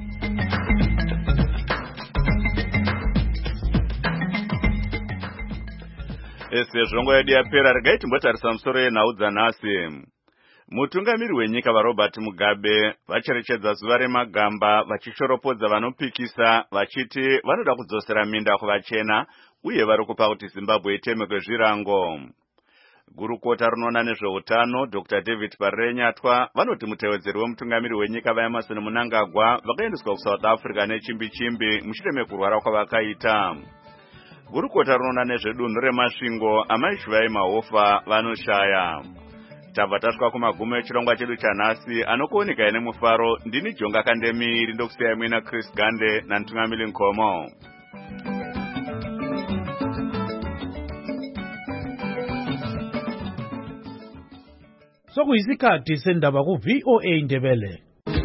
Ese zvongo yedu yapera, regai timbotarisa musoro yenhau dzanhasi. Mutungamiri wenyika vaRobert Mugabe vacherechedza zuva remagamba vachishoropodza vanopikisa vachiti vanoda kudzosera minda kuvachena uye vari kupa kuti Zimbabwe iteme kwezvirango. Gurukota rinoona nezveutano Doctor David Barrenyatwa vanoti mutevedzeri wemutungamiri wenyika vaEmmerson Mnangagwa vakaendeswa kuSouth Africa nechimbi chimbi mushure mekurwara kwavakaita. Gurukota rinoona nezvedunhu remasvingo amaishuvai mahofa vanoshaya. Tabva tasvika kumagumo echirongwa chedu chanhasi anokuoneka ine mufaro. Ndini Jonga Kandemi, rindokusiyai mwina Chris Gande namutungamiri Nkomo. Sokuyisikhathi sendaba ku V O A Ndebele.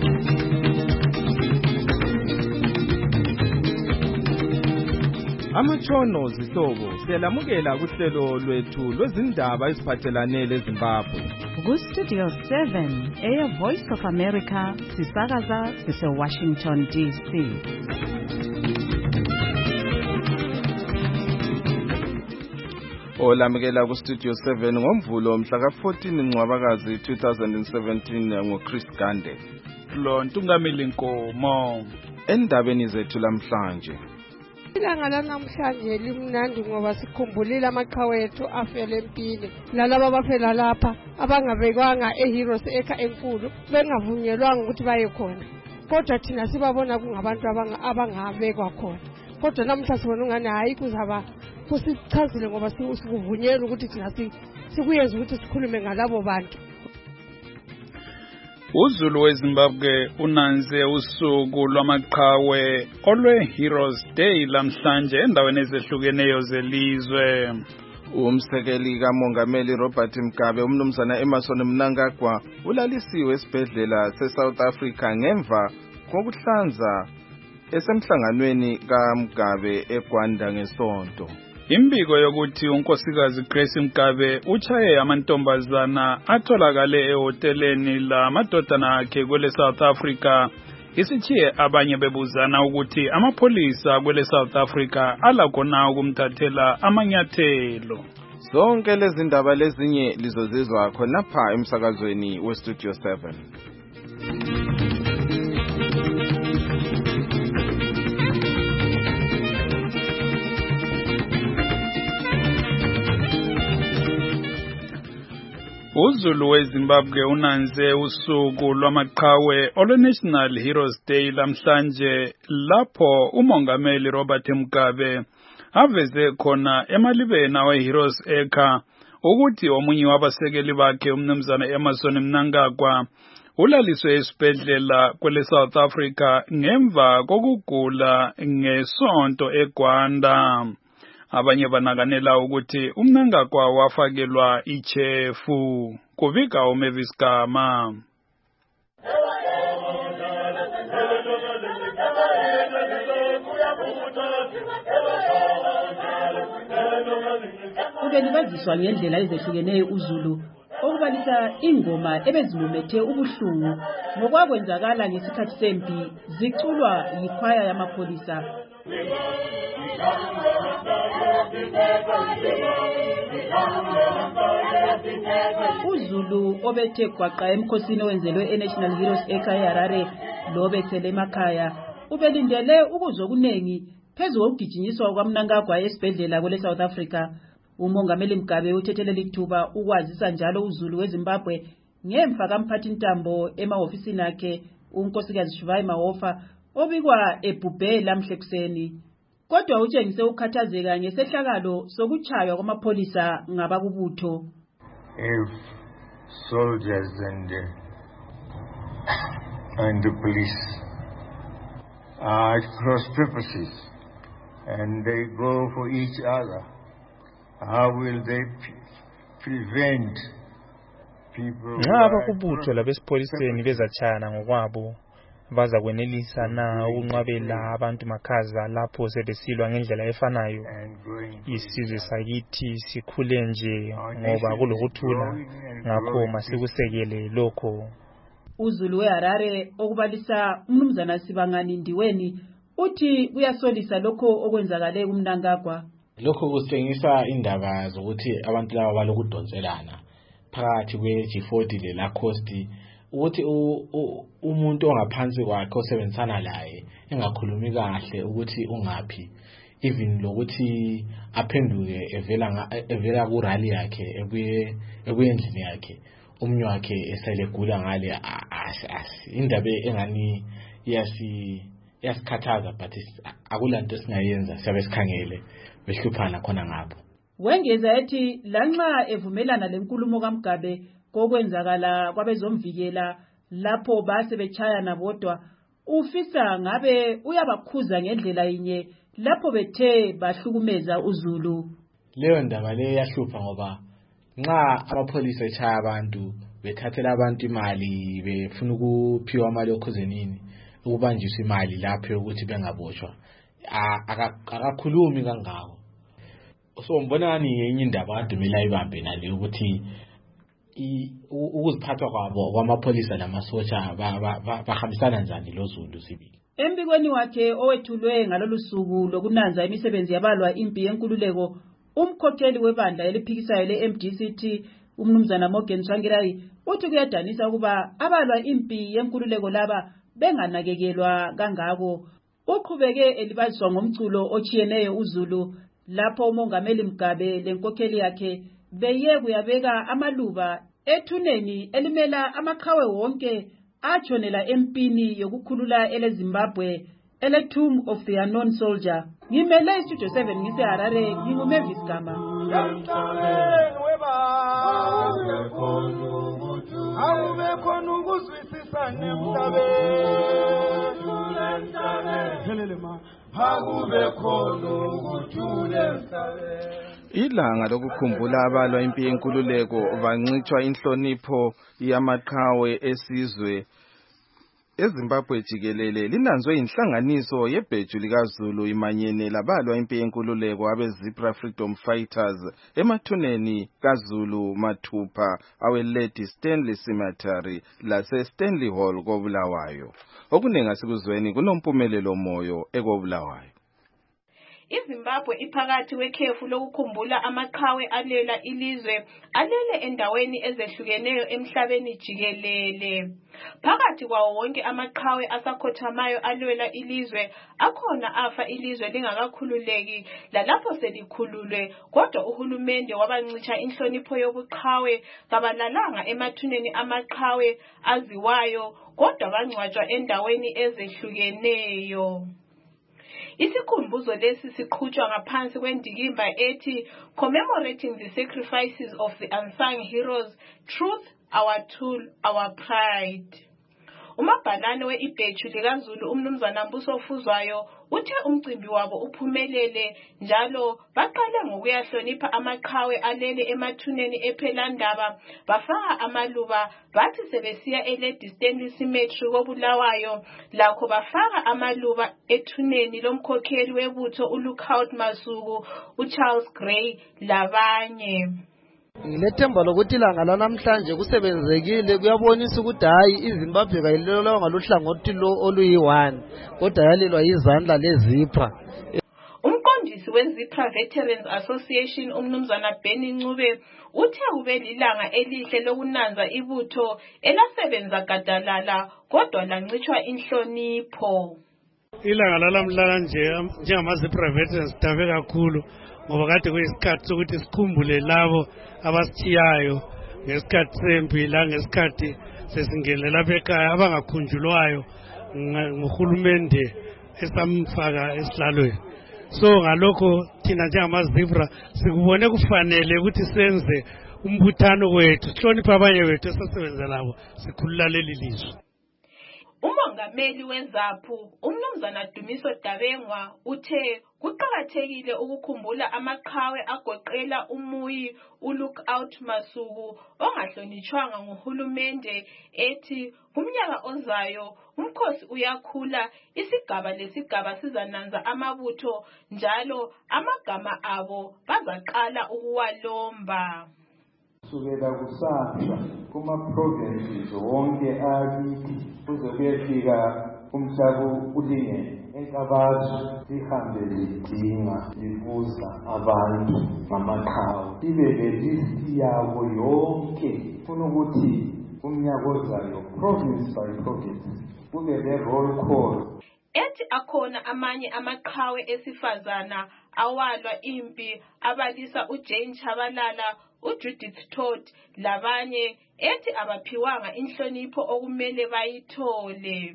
Amatshono zihlobo siyalamukela kuhlelo lwethu lwezindaba eziphathelane leZimbabwe. Ku Studio seven, Air Voice of America, sisakaza sise Washington D C. Olamukela ku Studio seven ngomvulo mhla ka fourteen Ncwabakazi two thousand seventeen ngo Chris Gande. Lo Ntungamili Nkomo. Endabeni zethu lamhlanje. Ilanga lanamhlanje limnandi ngoba sikhumbulile amaqhawe ethu afele empini lalabo abafela lapha abangabekwanga eHeroes Acre enkulu bengavunyelwanga ukuthi baye khona kodwa thina sibabona kungabantu abangabekwa khona kodwa namhla sibona ungani hayi kuzaba kusichazile ngoba sikuvunyelwa ukuthi thina sikuyenza ukuthi sikhulume ngalabo bantu. uZulu weZimbabwe unanze usuku lwamaqhawe olwe Heroes Day lamhlanje endaweni ezehlukeneyo zelizwe. Umsekeli kaMongameli Robert Mugabe umnumzana Emmerson Mnangagwa ulalisiwe esibhedlela seSouth Africa ngemva kokuhlanza esemhlanganweni kaMugabe eGwanda ngesonto. Imbiko yokuthi unkosikazi Grace Mugabe uchaye amantombazana atholakale ehoteleni la madodana akhe kwele South Africa isithiye abanye bebuzana ukuthi amapolisa kwele South Africa alakona ukumthathela amanyathelo. Zonke lezi ndaba lezinye lizozizwa khona pha emsakazweni we Studio seven. uZulu weZimbabwe unanze usuku lwamaqhawe olwe-National Heroes Day lamhlanje lapho uMongameli Robert Mugabe aveze khona emalibeni we-Heroes Acre ukuthi omunye wabasekeli bakhe umnumzana Emmerson Mnangagwa ulaliswe esibhedlela kwele South Africa ngemva kokugula ngesonto eGwanda. Abanye banakanela ukuthi uMnangagwa wafakelwa ichefu. Kuvika uMavis Gama. Ubelibaziswa ngendlela ezehlukeneyo uZulu okubalisa ingoma ebezimumethe ubuhlungu ngokwakwenzakala ngesikhathi sempi ziculwa yikhwaya yamapolisa. uZulu obethe gwaqa emkhosini owenzelwe eNational Heroes Acre eHarare lobethele emakhaya ubelindele ukuzokunengi phezu kokugijinyiswa kwaMnangagwa esibhedlela kwele South Africa. uMongameli Mugabe uthethelela ithuba ukwazisa njalo uZulu weZimbabwe ngemva kamphathi ntambo emahofisini akhe unkosikazi Shivai Mahofa obikwa ebhubhe lamhle kuseni. Kodwa utshengise ukukhathazeka ngesehlakalo sokuchaywa kwamapolisa ngabakubutho. If soldiers and uh, and the police are at cross purposes and they go for each other, how will they prevent people? Ngaba kubutho labesipoliseni bezachana ngokwabo baza kwenelisa na ukunqabela abantu makhaza lapho sebesilwa ngendlela efanayo. Isizwe sakithi sikhule nje ngoba kulokuthula ngakho masikusekele lokho. uZulu weHarare okubalisa umnumzana Sibangani Ndiweni uthi kuyasolisa lokho okwenzakale kuMnangagwa. Lokho kusitshengisa indaba zokuthi abantu laba balokudonselana phakathi kwe G forty le la Coast ukuthi umuntu ongaphansi kwakhe osebenzisana laye engakhulumi kahle ukuthi ungaphi even lokuthi aphenduke evela evela ku rally yakhe ebuye ebuyendlini yakhe umnyo wakhe eselegula ngale indaba engani yasi yasikhathaza but akulanto esingayenza siyabe sikhangele behluphana khona ngapho. Wengeza ethi lanxa evumelana lenkulumo kaMugabe kokwenzakala kwabezomvikela lapho base bechaya nabodwa ufisa ngabe uyabakhuza ngendlela inye lapho bethe bahlukumeza uZulu. Leyo ndaba leyo yahlupha ngoba nxa amapholisa echaya abantu bethathela abantu imali befuna ukuphiwa imali yokhuzenini ukubanjiswa imali lapho ukuthi bengaboshwa akakhulumi kangako. So mbona ngani yenye indaba adumela ibambe nale ukuthi ukuziphatha kwabo kwamapholisa namasotsha bahambisana njani loZulu sibili. Embikweni wakhe owethulwe ngalolu suku lokunanza imisebenzi yabalwa impi yenkululeko, umkhokheli webandla eliphikisayo le-M D C T umnumzana Morgan Tsvangirai uthi kuyadanisa ukuba abalwa impi yenkululeko laba benganakekelwa kangako. Uqhubeke elibaziswa ngomculo ochiyeneyo uZulu lapho umongameli Mugabe lenkokheli yakhe beye kuyabeka amaluba ethuneni elimela amaqhawe wonke atshonela empini yokukhulula ele Zimbabwe ele Tomb of the Unknown Soldier. Ngimele Studio seven ngise Harare, nginguMavis Gama. Ilanga lokukhumbula abalwa impi yenkululeko bancitshwa inhlonipho yamaqhawe esizwe eZimbabwe jikelele linanzwe inhlanganiso yebheju likaZulu imanyene labalwa impi yenkululeko abeZipra Freedom Fighters emathuneni kaZulu mathupha awe-Lady Stanley Cemetery lase Stanley Hall koBulawayo. Okunenga sikuzweni kunompumelelo moyo ekoBulawayo. iZimbabwe iphakathi wekhefu lokukhumbula amaqhawe alela ilizwe alele endaweni ezehlukeneyo emhlabeni jikelele. Phakathi kwawo wonke amaqhawe asakhothamayo alwela ilizwe akhona afa ilizwe lingakakhululeki lalapho selikhululwe, kodwa uhulumende wabancitsha inhlonipho yobuqhawe kabalalanga emathuneni amaqhawe aziwayo, kodwa bangcwatshwa endaweni ezehlukeneyo. Isikhumbuzo lesi siqhutshwa ngaphansi kwendikimba ethi Commemorating the Sacrifices of the Unsung Heroes, Truth, Our Tool, Our Pride. Umabhalane we-ibheju likaZulu umnumzana Mbuso Fuzwayo uthe umcimbi wabo uphumelele njalo baqale ngokuyahlonipha amaqhawe alele emathuneni ephelandaba bafaka amaluba bathi sebesiya eLady Stanley Cemetery koBulawayo lakho bafaka amaluba ethuneni lomkhokheli webutho uLookout Masuku, uCharles Gray labanye. Ngilethemba lokuthi ilanga lanamhlanje kusebenzekile kuyabonisa ukuthi hayi iZimbabwe kayilelwa ngaluhlangothi lo oluyi-one kodwa yalelwa izandla leZipra. Umqondisi weZipra Veterans Association umnumzana Benny Ncube uthe kube lilanga elihle lokunanza ibutho elasebenza gadalala kodwa lancitshwa inhlonipho. Ilanga lalamhlanje njengamaZipra Veterans sidabe kakhulu ngoba kade kuyisikhathi sokuthi sikhumbule labo abasithiyayo ngesikhathi sempi la ngesikhathi sesingene lapha ekhaya abangakhunjulwayo ngohulumende esamfaka esihlalweni. So ngalokho thina njengamaZipra sikubone kufanele ukuthi senze umbuthano wethu sihloniphe abanye bethu esasebenza labo sikhulula leli lizwe. Umongameli weZaphu umnumzana Dumiso Dabengwa uthe kuqakathekile ukukhumbula amaqhawe agoqela umuyi uLookout Masuku ongahlonitshwanga nguhulumende ethi kumnyaka ozayo umkhosi uyakhula isigaba lesigaba sizananza amabutho njalo amagama abo bazaqala ukuwalomba. Sukela kusasa kuma-provinces wonke akithi kuze kuyefika umhlaba ulingene enkabazo lihambe lidinga libuza abantu ngamaqhawe ibe lelisti yabo yonke funa ukuthi umnyaka ozayo province by province kube le-roll call. Ethi akhona amanye amaqhawe esifazana awalwa impi abalisa uJane Chabalala, uJudith Todd labanye ethi abaphiwanga inhlonipho okumele bayithole.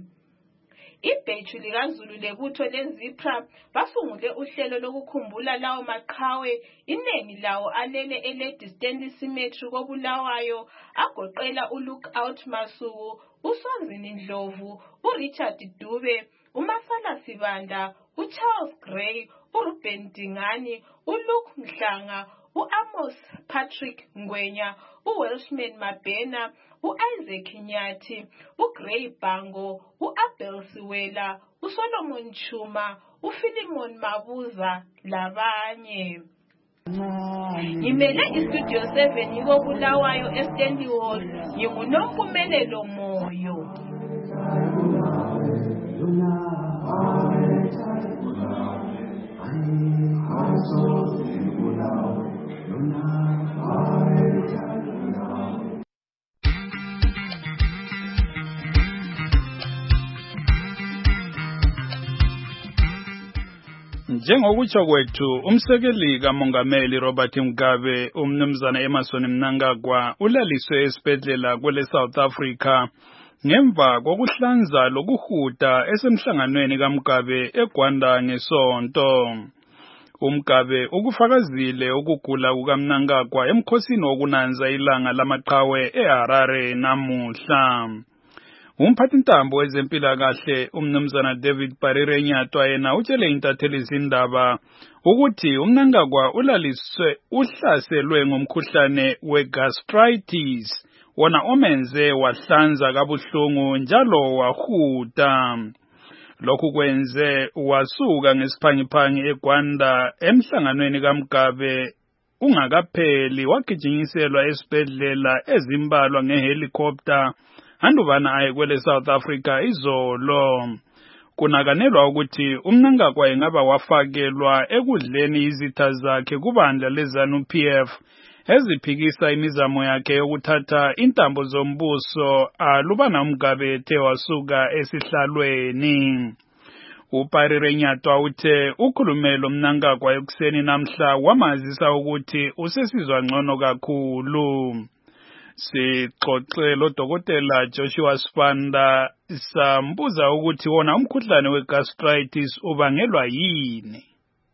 Ibheju likaZulu lebutho leZipra basungule uhlelo lokukhumbula lawo maqhawe, iningi lawo alele eLady Stanley Cemetery koBulawayo agoqela uLookout Masuku, uSwazini Ndlovu, uRichard Dube, uMasala Sibanda, uCharles Gray, uRuben Dingani, uLuke Mhlanga, uAmos Patrick Ngwenya, uWelshman Mabena, uIsaac Nyathi, uGray Bango, uAbel Siwela, uSolomon Chuma, uPhilimon Mabuza labanye. Ngimele istudio seven yiko Bulawayo eStanley Hall, nginguNompumelelo Moyo. Njengokutsho kwethu umsekeli kaMongameli Robert Mugabe umnumzana Emmerson Mnangagwa ulaliswe esibhedlela kwele South Africa ngemva kokuhlanza lokuhuda esemhlanganweni kaMugabe eGwanda ngesonto. uMugabe ukufakazile ukugula kukaMnangagwa emkhosini wokunanza ilanga lamaqhawe eHarare namuhla. Umphathintambo wezempilakahle umnumzana David Barirenyatwa yena utshele intatheli izindaba ukuthi uMnangagwa ulaliswe uhlaselwe ngomkhuhlane wegastritis wona omenze wahlanza kabuhlungu njalo wahuda. Lokhu kwenze wasuka ngesiphangiphangi eGwanda emhlanganweni kaMugabe ungakapheli wagijinyiselwa esibhedlela ezimbalwa ngehelicopter andubana aye kwele South Africa izolo. Kunakanelwa ukuthi uMnangagwa engaba wafakelwa ekudleni izitha zakhe kubandla leZANU P F eziphikisa imizamo yakhe yokuthatha intambo zombuso alubana uMugabe ethe wasuka esihlalweni. uParirenyatwa uthe ukhulumelo uMnangagwa ekuseni namhla wamazisa ukuthi usesizwa ngcono kakhulu. Sixoxe loDokotela Joshua Spanda sambuza ukuthi wona umkhuhlane wegastritis ubangelwa yini.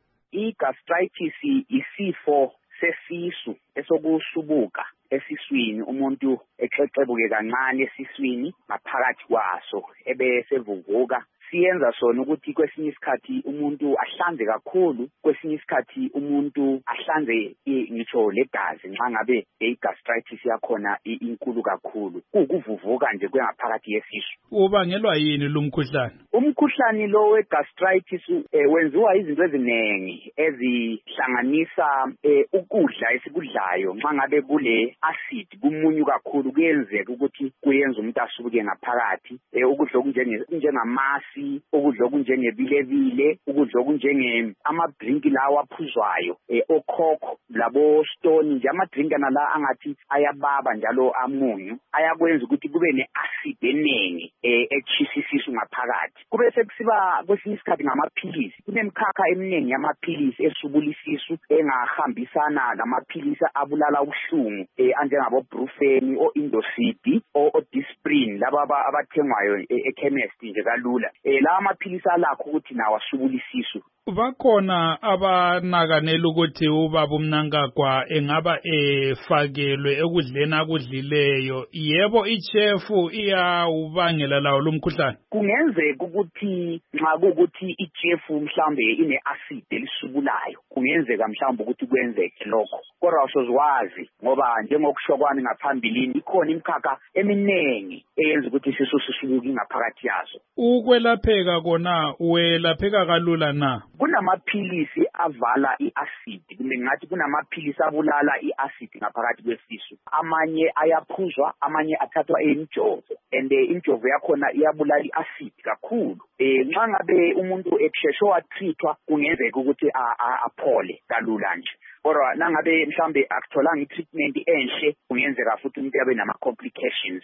I-gastritis isifo sesisu esokusubuka esiswini, umuntu exexebuke kancane esiswini ngaphakathi kwaso ebese vuvuka. Siyenza sona ukuthi kwesinye isikhathi umuntu ahlanze kakhulu, kwesinye isikhathi umuntu ahlanze ngitsho legazi nxa ngabe i-gastritis yakhona inkulu kakhulu, kukuvuvuka nje kwengaphakathi yesisu. Ubangelwa yini lo mkhuhlane? Umkhuhlane lo we-gastritis eh, wenziwa izinto eziningi ezihlanganisa eh, ukudla esikudlayo nxa ngabe kule acid kumunyu kakhulu kuyenzeka ukuthi kuyenza umuntu asubuke ngaphakathi. eh, ukudla okunjengamasi, ukudla okunjengebilebile, ukudla okunjenge ama-drink lawa aphuzwayo, eh, okhokho labo stone nje ama-drink nala angathi ayababa njalo amunyu ayakwenza ukuthi kube ne-acid eningi eh, echisisisu ngaphakathi. Kube sekusiba kwesinye isikhathi ngamaphilisi, kunemkhakha eminingi yamaphilisi esubulisisu engahambisana lamaphilisi abulala ubuhlungu eh, anjengabo Brufen, o-Indocid, o-Disprin laba abathengwayo e-chemist nje kalula. Eh, la amaphilisi alakho ukuthi nawo asubulisisu. Bakhona abanakanela ukuthi ubaba uMnangagwa engaba efakelwe ekudleni akudlileyo. Yebo ichefu iyawubangela lawo lo mkhuhlane. Kungenzeka ukuthi nxa kukuthi ichefu mhlambe ine acid elisubulayo, kungenzeka mhlawumbe ukuthi kwenzeke lokho. Kodwa sozwazi ngoba njengokusho kwami ngaphambilini ikhona imkhakha eminengi eyenza ukuthi isisu sisubuke ngaphakathi yazo. Ukwelapheka kona welapheka kalula na? Kunamaphilisi avala i-acid, kumbe ngathi kunamaphilisi abulala i-acid ngaphakathi kwesisu. Amanye ayaphuzwa, amanye athathwa emjovo, and imjovo yakhona iyabulala i-acid kakhulu. Eh nxa ngabe umuntu ekusheshe watrithwa kungenzeka ukuthi aphole kalula nje. Kodwa nangabe mhlambe akutholanga i-treatment enhle kungenzeka futhi umuntu abe nama complications.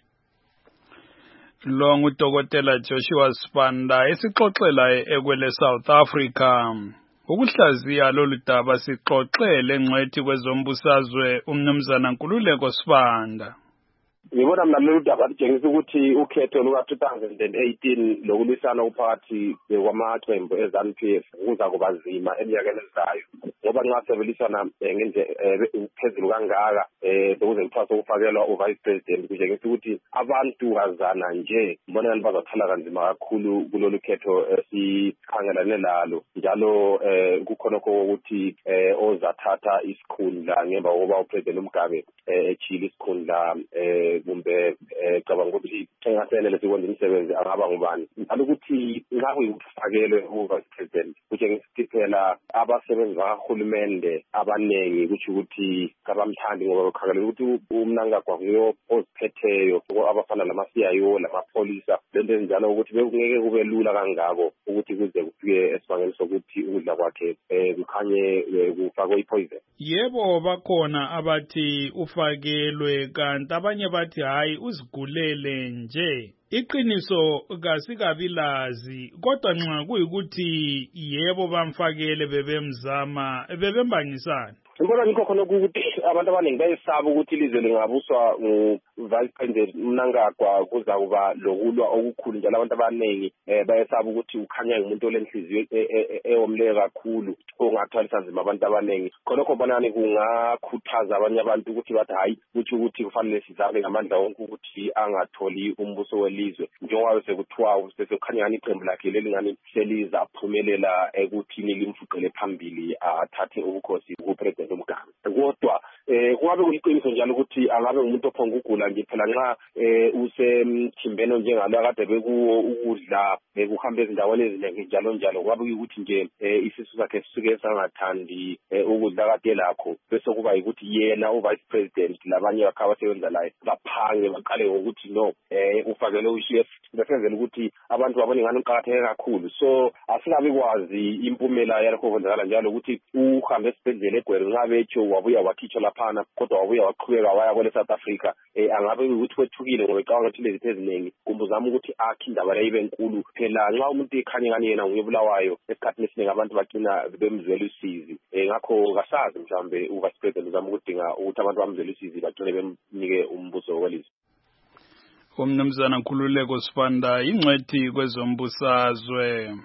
Lo nguDokotela Joshua Spanda esixoxela ekwele South Africa. Ukuhlaziya lolu daba sixoxele ngcwethi kwezombusazwe umnumzana Nkululeko Spanda. ngibona mina lolu daba litshengisa ukuthi ukhetho luka two thousand eighteen lokulwisana uphakathi kwamaqembu e-ZANU P F kuza kuba nzima eminyakeni ezayo ngoba nxa sebelisana ngendlela phezulu kangaka eh bekuze kuthiwa sokufakelwa uvice president kutshengisa ukuthi abantu bazana nje mbona ngani bazathala kanzima kakhulu kulolu khetho esikhangelane lalo njalo eh kukhona ukuthi eh ozathatha isikhundla ngemva kokuba upresident uMgabe echile isikhundla eh kumbe cabanga ukuthi engasenele sikwenza umsebenzi angaba ngubani njalo ukuthi nxa kuyifakelwe uvice president kutshengisa ukuthi phela abasebenzi bakahulumende abanengi kuthi ukuthi kabamthandi ngoba bakhangelela ukuthi uMnangagwa nguyo oziphetheyo abafana lama C I O lamapolisa lento enjalo ukuthi bekungeke kube lula kangako ukuthi kuze kufike esibangeni sokuthi ukudla kwakhe eh kukhanye kufakwe ipoison. Yebo bakhona abathi ufakelwe kanti abanye bathi hayi uzigulele nje. Iqiniso kasikabilazi kodwa nxa kuyikuthi yebo bamfakele bebemzama bebembangisana. Ngibona ngikho khona ukuthi abantu abaningi bayesaba ukuthi ilizwe lingabuswa ngu-vice president Mnangagwa kuza kuba lokulwa okukhulu njalo abantu abaningi bayesaba ukuthi ukhanya ngumuntu olenhliziyo eyomleke kakhulu ongathwalisa nzima abantu abaningi khonokho bonani kungakhuthaza abanye abantu ukuthi bathi hayi ukuthi ukuthi kufanele sizame ngamandla wonke ukuthi angatholi umbuso welizwe njengoba sekuthiwa sekukhanya ngani iqembu lakhe leli ngani seliza aphumelela ekuthini limfuqele phambili athathe ubukhosi kupresident uMgabe kodwa eh kungabe kuyiqiniso njalo ukuthi angabe umuntu ophonga ukugula nje phela nxa usemthimbeno njengalo akade bekuwo ukudla bekuhamba ezindaweni eziningi njalo njalo kungabe ukuthi nje isisu sakhe sisuke sangathandi ukudla kade lakho bese kuba ukuthi yena uvice president labanye bakha abasebenza laye baphange baqale ngokuthi no eh ufakele uChef besenzela ukuthi abantu babone ngani uqakatheke kakhulu so asingabe kwazi impumela yalokho kwenzakala njalo ukuthi uhambe esibhedlela eGwere ngabecho wabuya wakhitshwa laphana kodwa wabuya waqhubeka waya kwele South Africa eh angabe ukuthi wethukile ngoba ecabanga ukuthi lezi eziningi kumbuzama ukuthi akhe indaba leyibe enkulu phela nxa umuntu ekhanye ngani yena nguyebulawayo esikhathini esiningi abantu bagcina bemzwela usizi eh ngakho kasazi mhlambe uvice president uzama ukudinga ukuthi abantu bamzwela usizi bagcine bemnike umbuso welizwe. Umnumzana Nkhululeko Sibanda ingcwethi kwezombusazwe.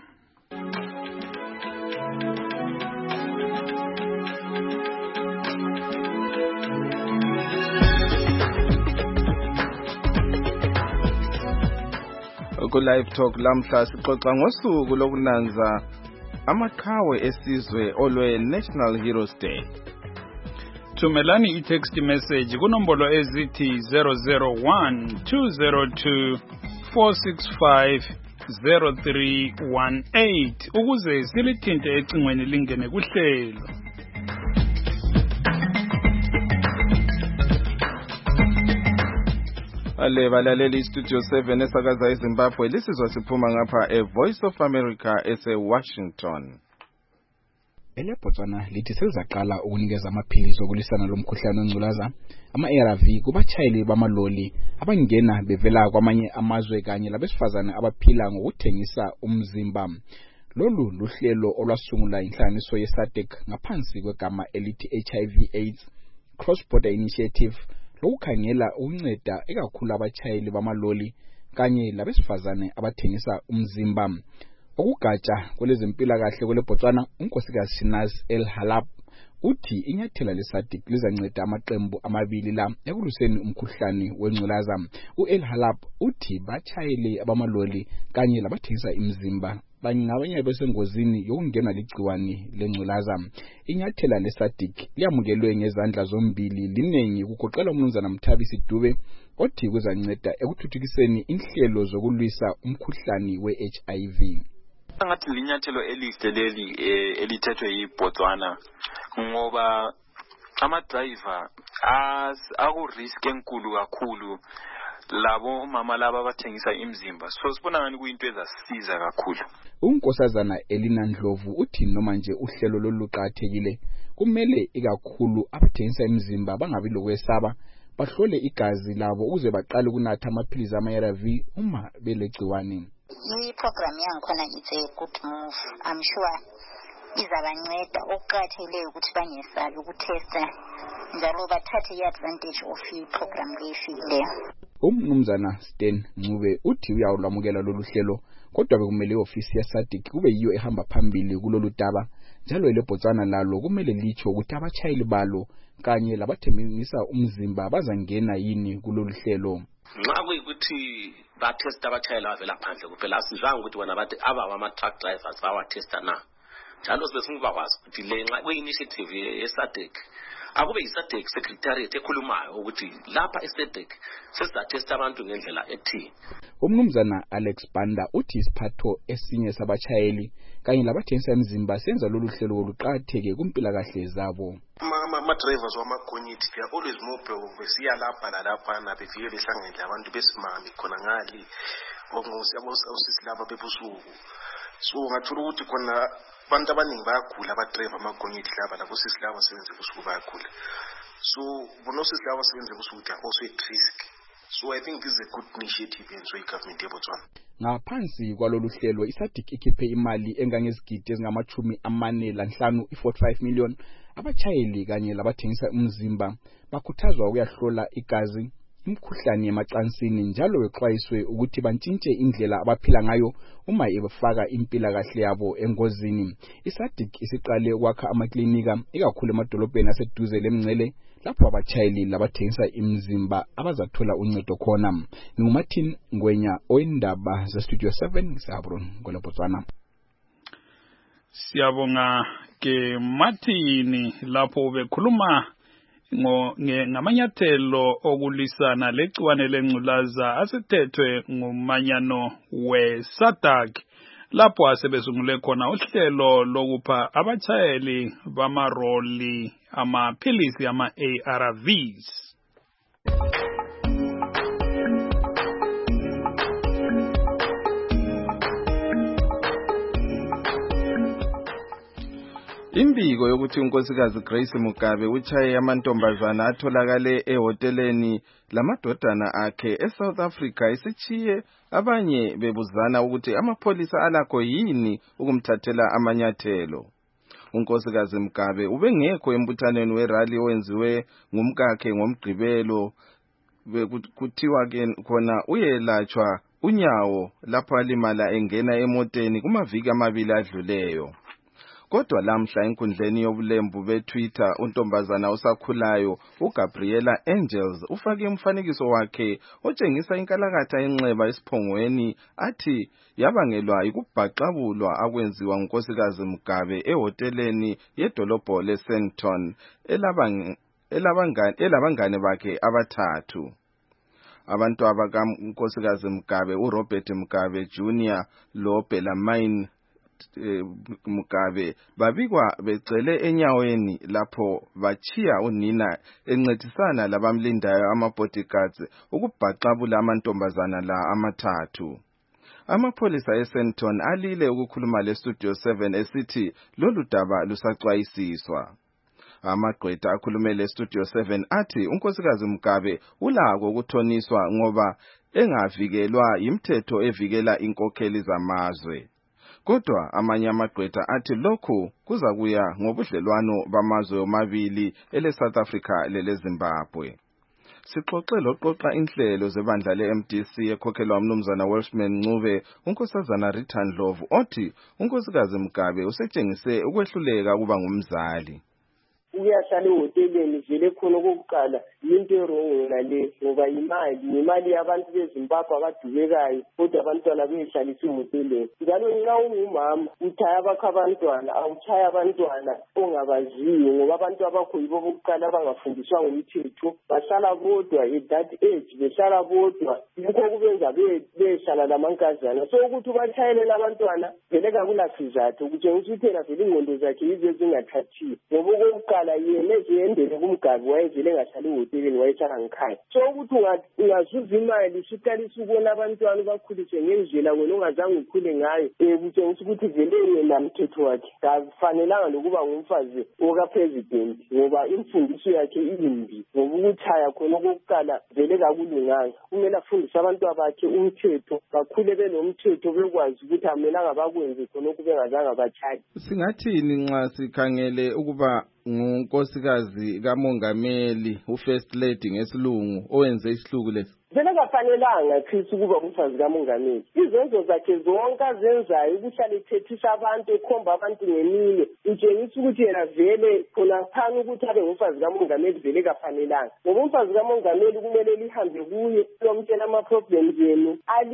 Ku live talk lamhla sixoxa ngosuku lokunanza amaqhawe esizwe olwe National Heroes Day. Thumelani i-text message kunombolo ezithi zero zero one two zero two four six five zero three one eight ukuze silithinte ecingweni lingene kuhlelo. Ale balaleli Studio seven esakaza eZimbabwe lisizwa siphuma ngapha e Voice of America ese Washington. EleBotswana lithi selizaqala ukunikeza amaphilisi okulwisana lomkhuhlane wengculaza ama-A R V kubachayeli bamaloli abangena bevela kwamanye amazwe kanye labesifazane abaphila ngokuthengisa umzimba. Lolu luhlelo olwasungula inhlanganiso ye-SADC ngaphansi kwegama elithi H I V AIDS Cross Border Initiative lokukhangela ukunceda ekakhulu abachayeli bamaloli kanye labesifazane abathengisa umzimba. Okugatsha kwelezempilakahle kweleBotswana unkosikazi Shinaz El-Halab uthi inyathela le-SADC lizanceda amaqembu amabili la ekulwiseni umkhuhlane wengculaza. U-El-Halab uthi bachayeli abamaloli kanye labathengisa imizimba bangabanye besengozini yokungenwa ligciwane lengculaza. Inyathela le-SADC liyamukelwe ngezandla zombili linengi kugoqela umnumzana Mthabisi Dube othi kuzanceda ekuthuthukiseni inhlelo zokulwisa umkhuhlane we-H I V. Ngathi linyathelo elihle leli elithethwe yiBotswana ngoba ama driver as aku risk enkulu kakhulu labo mama laba abathengisa imizimba so sibona ngani kuyinto ezasiza kakhulu. Unkosazana Elina Ndlovu uthi noma nje uhlelo loluqathekile kumele ikakhulu abathengisa imizimba bangabi lokwesaba bahlole igazi labo ukuze baqale kunatha amaphilizi ama-A R V uma belegciwane. I program yangikhona it's a good move. I'm sure izabanceda okuqakathekileyo ukuthi bangesabi ukutesta njalo bathathe i-advantage of i-program leyifikileyo. Umnumzana Stan Ncube uthi uyawulwamukela lolu hlelo kodwa bekumele iofisi yaSADC kube yiyo ehamba phambili kulolu daba njalo eleBotswana lalo kumele litsho ukuthi abachayeli balo kanye labathembisa umzimba bazangena yini kulolu hlelo. Nxa kuyikuthi batesta abachayeli abavela phandle kuphela asizange ukuthi bona bathi aba ama-truck drivers bawatesta na njalo besingubakwazi ukuthi le nxa kuyi-initiative ye-SADC akube yi-SADC secretariat ekhulumayo ukuthi lapha e-SADC sesizatesta abantu ngendlela ethini. Umnumzana Alex Banda uthi isiphatho esinye sabachayeli kanye labathengisa imizimba senza lolu hlelo oluqakatheke kumpilakahle zabo. Ama-drivers wamagonyithi they are always mobile besiya lapha lalapha befike behlangene abantu besimami khona ngali osisi laba bebusuku. So ngathola ukuthi khona abantu abaningi bayagula abadrive amagonyithi laba labo sisi laba sebenze busuku bayagula. So bonosisi laba sebenze busuku they are also at risk. So I think this is a good initiative yenziwe igovernment yeBotswana. Ngaphansi kwalolu hlelo iSADC ikhiphe imali engangezigidi ezingamachumi amane lanhlanu i-forty-five million abachayeli kanye labathengisa umzimba bakhuthazwa ukuyahlola igazi imkhuhlane yemacansini njalo bexwayiswe ukuthi bantshintshe indlela abaphila ngayo uma ebefaka impilakahle yabo engozini. iSADC isiqale ukwakha amaklinika ikakhulu emadolobheni aseduze lemngcele lapho abachayeli labathengisa imizimba abazathola uncedo khona. NguMartin Ngwenya oyindaba zeStudio seven Sabron kweleBotswana. Siyabonga ke Martin lapho bekhuluma ngamanyathelo okulisana legciwane lengculaza asethethwe ngumanyano weSADC lapho asebezungule khona uhlelo lokupha abachayeli bamaroli amaphilisi ama-A R Vs. Imbiko yokuthi unkosikazi Grace Mugabe uchaye amantombazana atholakale ehoteleni lamadodana akhe eSouth Africa isichiye abanye bebuzana ukuthi amapholisa alakho yini ukumthathela amanyathelo. Unkosikazi Mugabe ubengekho embuthaneni werally owenziwe ngumkakhe ngomgqibelo kuthiwa ke khona uyelatshwa unyawo lapho alimala engena emoteni kumaviki amabili adluleyo. Kodwa lamhla enkundleni yobulembu beTwitter untombazana osakhulayo uGabriela Angels ufake umfanekiso wakhe otshengisa inkalakatha enxeba esiphongweni athi yabangelwa ikubhaqabulwa akwenziwa unkosikazi Mugabe ehoteleni yedolobho leSandton elabangane elabangane bakhe abathathu. Abantu abakankosikazi Mugabe uRobert Mugabe Junior lo Bellarmine Mugabe babikwa becele enyaweni lapho bachiya unina encedisana labamlindayo ama-bodyguards ukubhaqabula amantombazana la amathathu. Amapholisa eSandton alile ukukhuluma leStudio seven esithi lolu daba lusaxwayisiswa. Amagqwetha akhulume leStudio seven athi unkosikazi Mugabe ulako ukuthoniswa ngoba engavikelwa imithetho evikela inkokheli zamazwe. Kodwa amanye amagqwetha athi lokhu kuza kuya ngobudlelwano bamazwe omabili eleSouth Africa leleZimbabwe. Sixoxe loqoqa inhlelo zebandla le-M D C ekhokhelwa umnumzana Welshman Ncube unkosazana Rita Ndlovu othi unkosikazi Mugabe usetshengise ukwehluleka kuba ngumzali. Uyahlala ehoteleni vele khona okokuqala into erong yona le ngoba imali imali yabantu beZimbabwe abadubekayo kodwa abantwana behlalisa ehoteleni. Njalo nxa ungumama uthaya abakho abantwana awuthaya abantwana ongabaziyo ngoba abantu abakho yibo bokuqala abangafundiswa ngomthetho bahlala bodwa at that age behlala bodwa yikho kubenza behlala lamankazana. So ukuthi ubathayelele abantwana vele kakulasizathu ukutshengisa ukuthi yena vele ingqondo zakhe yizo ezingathathiyo ngoba okokuqala yena eziyendele kumgabi wayevele engahlali ehoteleni wayehlala ngikhaya. So ukuthi ungazuza imali usuqalisa ukubona abantwana bakhuliswe ngendlela wena ongazange ukhule ngayo kutshengisa ukuthi vele yena mthetho wakhe kafanelanga nokuba ngumfazi okapresident ngoba imfundiso yakhe imbi ngoba ukuthaya khona okokuqala vele kakulunganga. Kumele afundise abantu abasha wakhe umthetho bakhule benomthetho bekwazi ukuthi amelanga bakwenze khonokho bengazange batshaye. Singathini nxa sikhangele ukuba ngunkosikazi kamongameli u-first lady ngesilungu owenze isihluku lesi? Vele kafanelanga Chris ukuba umfazi kamongameli. Izenzo zakhe zonke azenzayo ukuhlala ethethisa abantu ekhomba abantu ngeminwe utshengisa ukuthi yena vele khona phana ukuthi abe ngumfazi kamongameli vele kafanelanga. Ngoba umfazi kamongameli kumele lihambe kuye lomtshela ama-problems yenu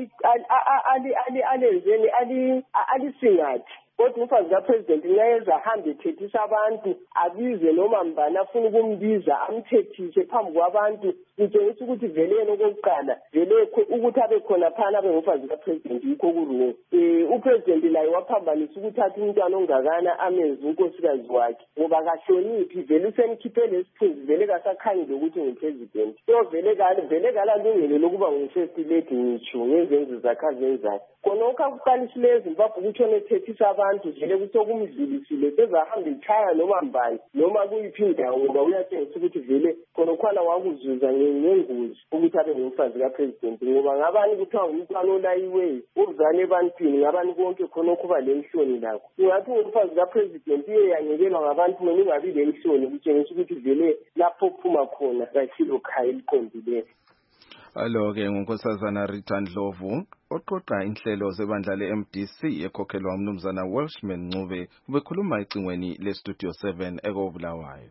alenzeni alisingathi. Kodwa umfazi kapresident ngiyeza ahambe ethethisa abantu abize noma mbani afuna ukumbiza amthethise phambi kwabantu utshengisa ukuthi vele yena okokuqala vele ukuthi abe khona phana abe ngumfazi kapresident yikho kurungu. Eh upresident laye waphambanisa ukuthatha umntwana ongakana amenze unkosikazi wakhe ngoba kahloniphi vele usemkhiphele isithunzi vele kasakhanyile ukuthi ngupresident. So vele kale vele kalalungelo lokuba ngumfirst lady ngitsho ngezenzo zakhe azenzayo. Khonokho akuqalisile eZimbabwe ukutshona ethethisa abantu vele kusokumdlulisile sezahambe ikhaya noma mbani noma kuyiphi indawo ngoba uyatshengisa ukuthi vele khonokhwana wakuzuza ngengozi ukuthi abe ngumfazi kapresident ngoba ngabani kuthiwa ngumntwana olayiweyo uzane ebantwini ngabani konke khonokho uba lemhloni lakho. Ungathi ngumfazi kapresident iye yanyekelwa ngabantu wena ungabi lemhloni kutshengisa ukuthi vele lapho phuma khona kasilo khaya eliqondileyo. Alo-ke ngunkosazana Rita Ndlovu oqoqa inhlelo zebandla le-M D C ekhokhelwa umnumzana Welshman Ncube ubekhuluma ecingweni le-Studio seven ekobulawayo.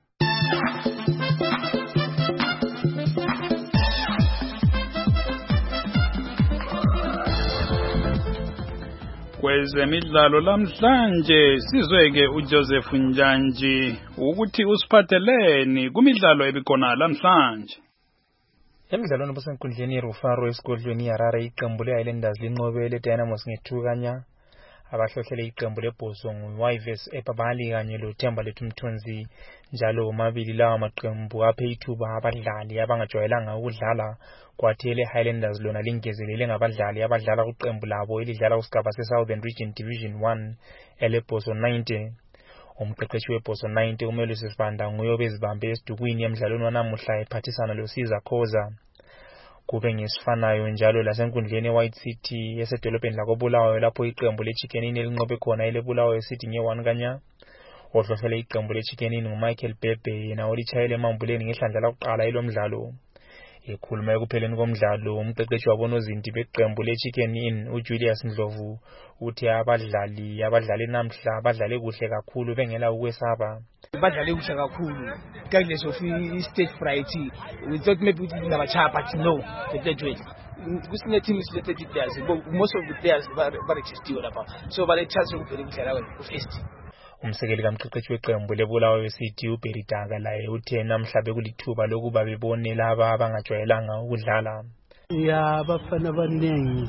Kwezemidlalo lamhlanje sizweke uJoseph Njanji ukuthi usiphatheleni kumidlalo ebikhona lamhlanje. Emidlalweni obusenkundleni yeRufaro esigodlweni iHarare iqembu le-Highlanders linqobele Dynamos ngethukanya abahlohlele iqembu leBhosongo Wivers ePabali kanye loThemba lethu Mthunzi njalo omabili lawa maqembu aphe ithuba abadlali abangajwayelanga ukudlala kwathi ele-Highlanders lona lingezelele ngabadlali abadlala kuqembu labo elidlala kusigaba se-Southern Region Division one eleBhoso ninety. Umqeqeshi weBhoso ninety uMelusi Sibanda nguye obezibambe esidukwini emidlalweni wanamuhla ephathisana loSiza Khoza. Kube ngesifanayo njalo lasenkundleni eWhite City esedolobheni lakobulawayo lapho iqembu leChicken Inn elinqobe khona elebulawayo City nge-one kanya. Ohlohlele iqembu leChicken Inn nguMichael Bebe yena olitshayele emambuleni ngehlandla lakuqala elomdlalo. Ekhuluma ekupheleni komdlalo umqeqeshi wabonozinti beqembu leChicken Inn uJulius Ndlovu uthi abadlali abadlali namhla badlale kuhle kakhulu bengela ukwesaba. Badlale kuhle kakhulu regardless of stage fright. We thought maybe we didn't have a chance, but no, they played well. Kusinye team is related to players, but most of the players were existing lapha, so bale chance ukuphelele kudlala first. Umsekeli kamqeqeshi weqembu lebulawayo City uBeritaka laye uthe namhla bekulithuba lokuba bebone laba abangajwayelanga ukudlala. Ya abafana abanengi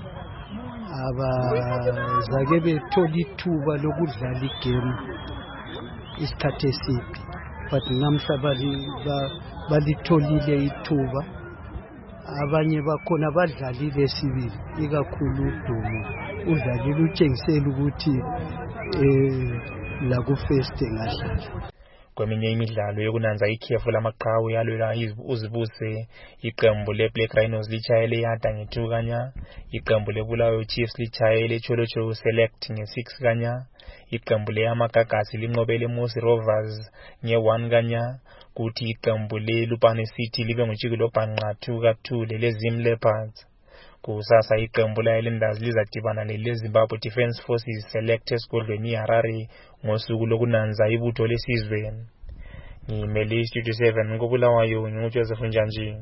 abazake bethola ithuba lokudlala igame isikhathi esiphi, but namhla balitholile ithuba. Abanye bakhona badlalile sibili ikakhulu uDumo udlalile utshengisela ukuthi eh la ku first ngadlala. Kweminye imidlalo yokunanza ikhefu lamaqhawe yalwela uzibuse iqembu leBlack Rhinos lichayele yada ngethukanya, iqembu lebulawayo Chiefs lichayele Cholocho Select nge-six kanya, iqembu leAmagagasi linqobele Mosi Rovers nge-one kanya, kuthi iqembu leLupane City libe nguJikilo Bhanqa two ka two leleZim Leopards. Kusasa iqembu le-Highlanders lizadibana leleZimbabwe Defence Forces Select esigodlweni iHarare ngosuku lokunanza ibutho lesizwe. Ngimele iStudio seven ngobulawayo nguJoseph Njanji.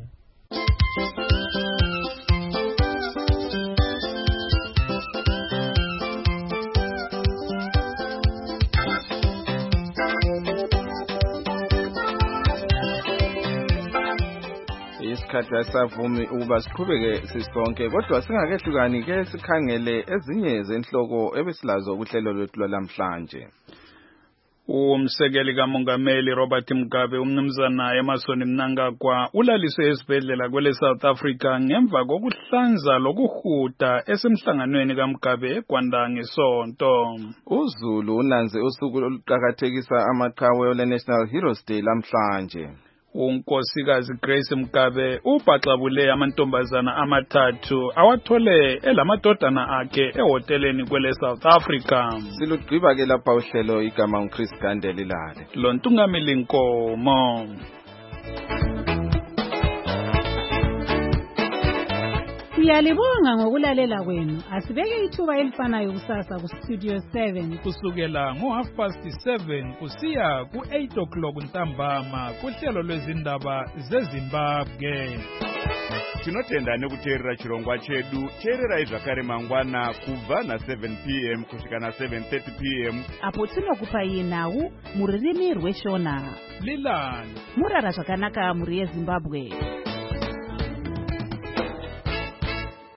Isikhathi asavumi ukuba siqhubeke sisonke kodwa singakehlukani ke sikhangele ezinye zenhloko ebesilazo kuhlelo lwethu lamhlanje. Umsekeli kamongameli Robert Mugabe umnumzana Emmerson Mnangagwa ulaliswe esibhedlela kwele South Africa ngemva kokuhlanza lokuhuda esemhlanganweni kaMugabe eGwanda ngesonto. uZulu unanze usuku oluqhakathekisa amaqhawe ole National Heroes Day lamhlanje. unkosikazi Grace Mgabe ubhaxabule amantombazana amathathu awathole elamadodana akhe ehoteleni kwele South Africa. Silugqiba ke lapha uhlelo igama uChris Gandeli Lale. Lontungamili Nkomo. Siyalibonga ngokulalela kwenu. Asibeke ithuba elifanayo kusasa ku Studio seven kusukela ngo half past seven kusiya ku eight o'clock ntambama kuhlelo lwezindaba zeZimbabwe. Tinotenda nekuteerera chirongwa chedu. Teererai zvakare mangwana kubva na seven p m kusvika na seven thirty p m apo tinokupa yenhau muririmi rweshona. Lilani murara zvakanaka muri yeZimbabwe.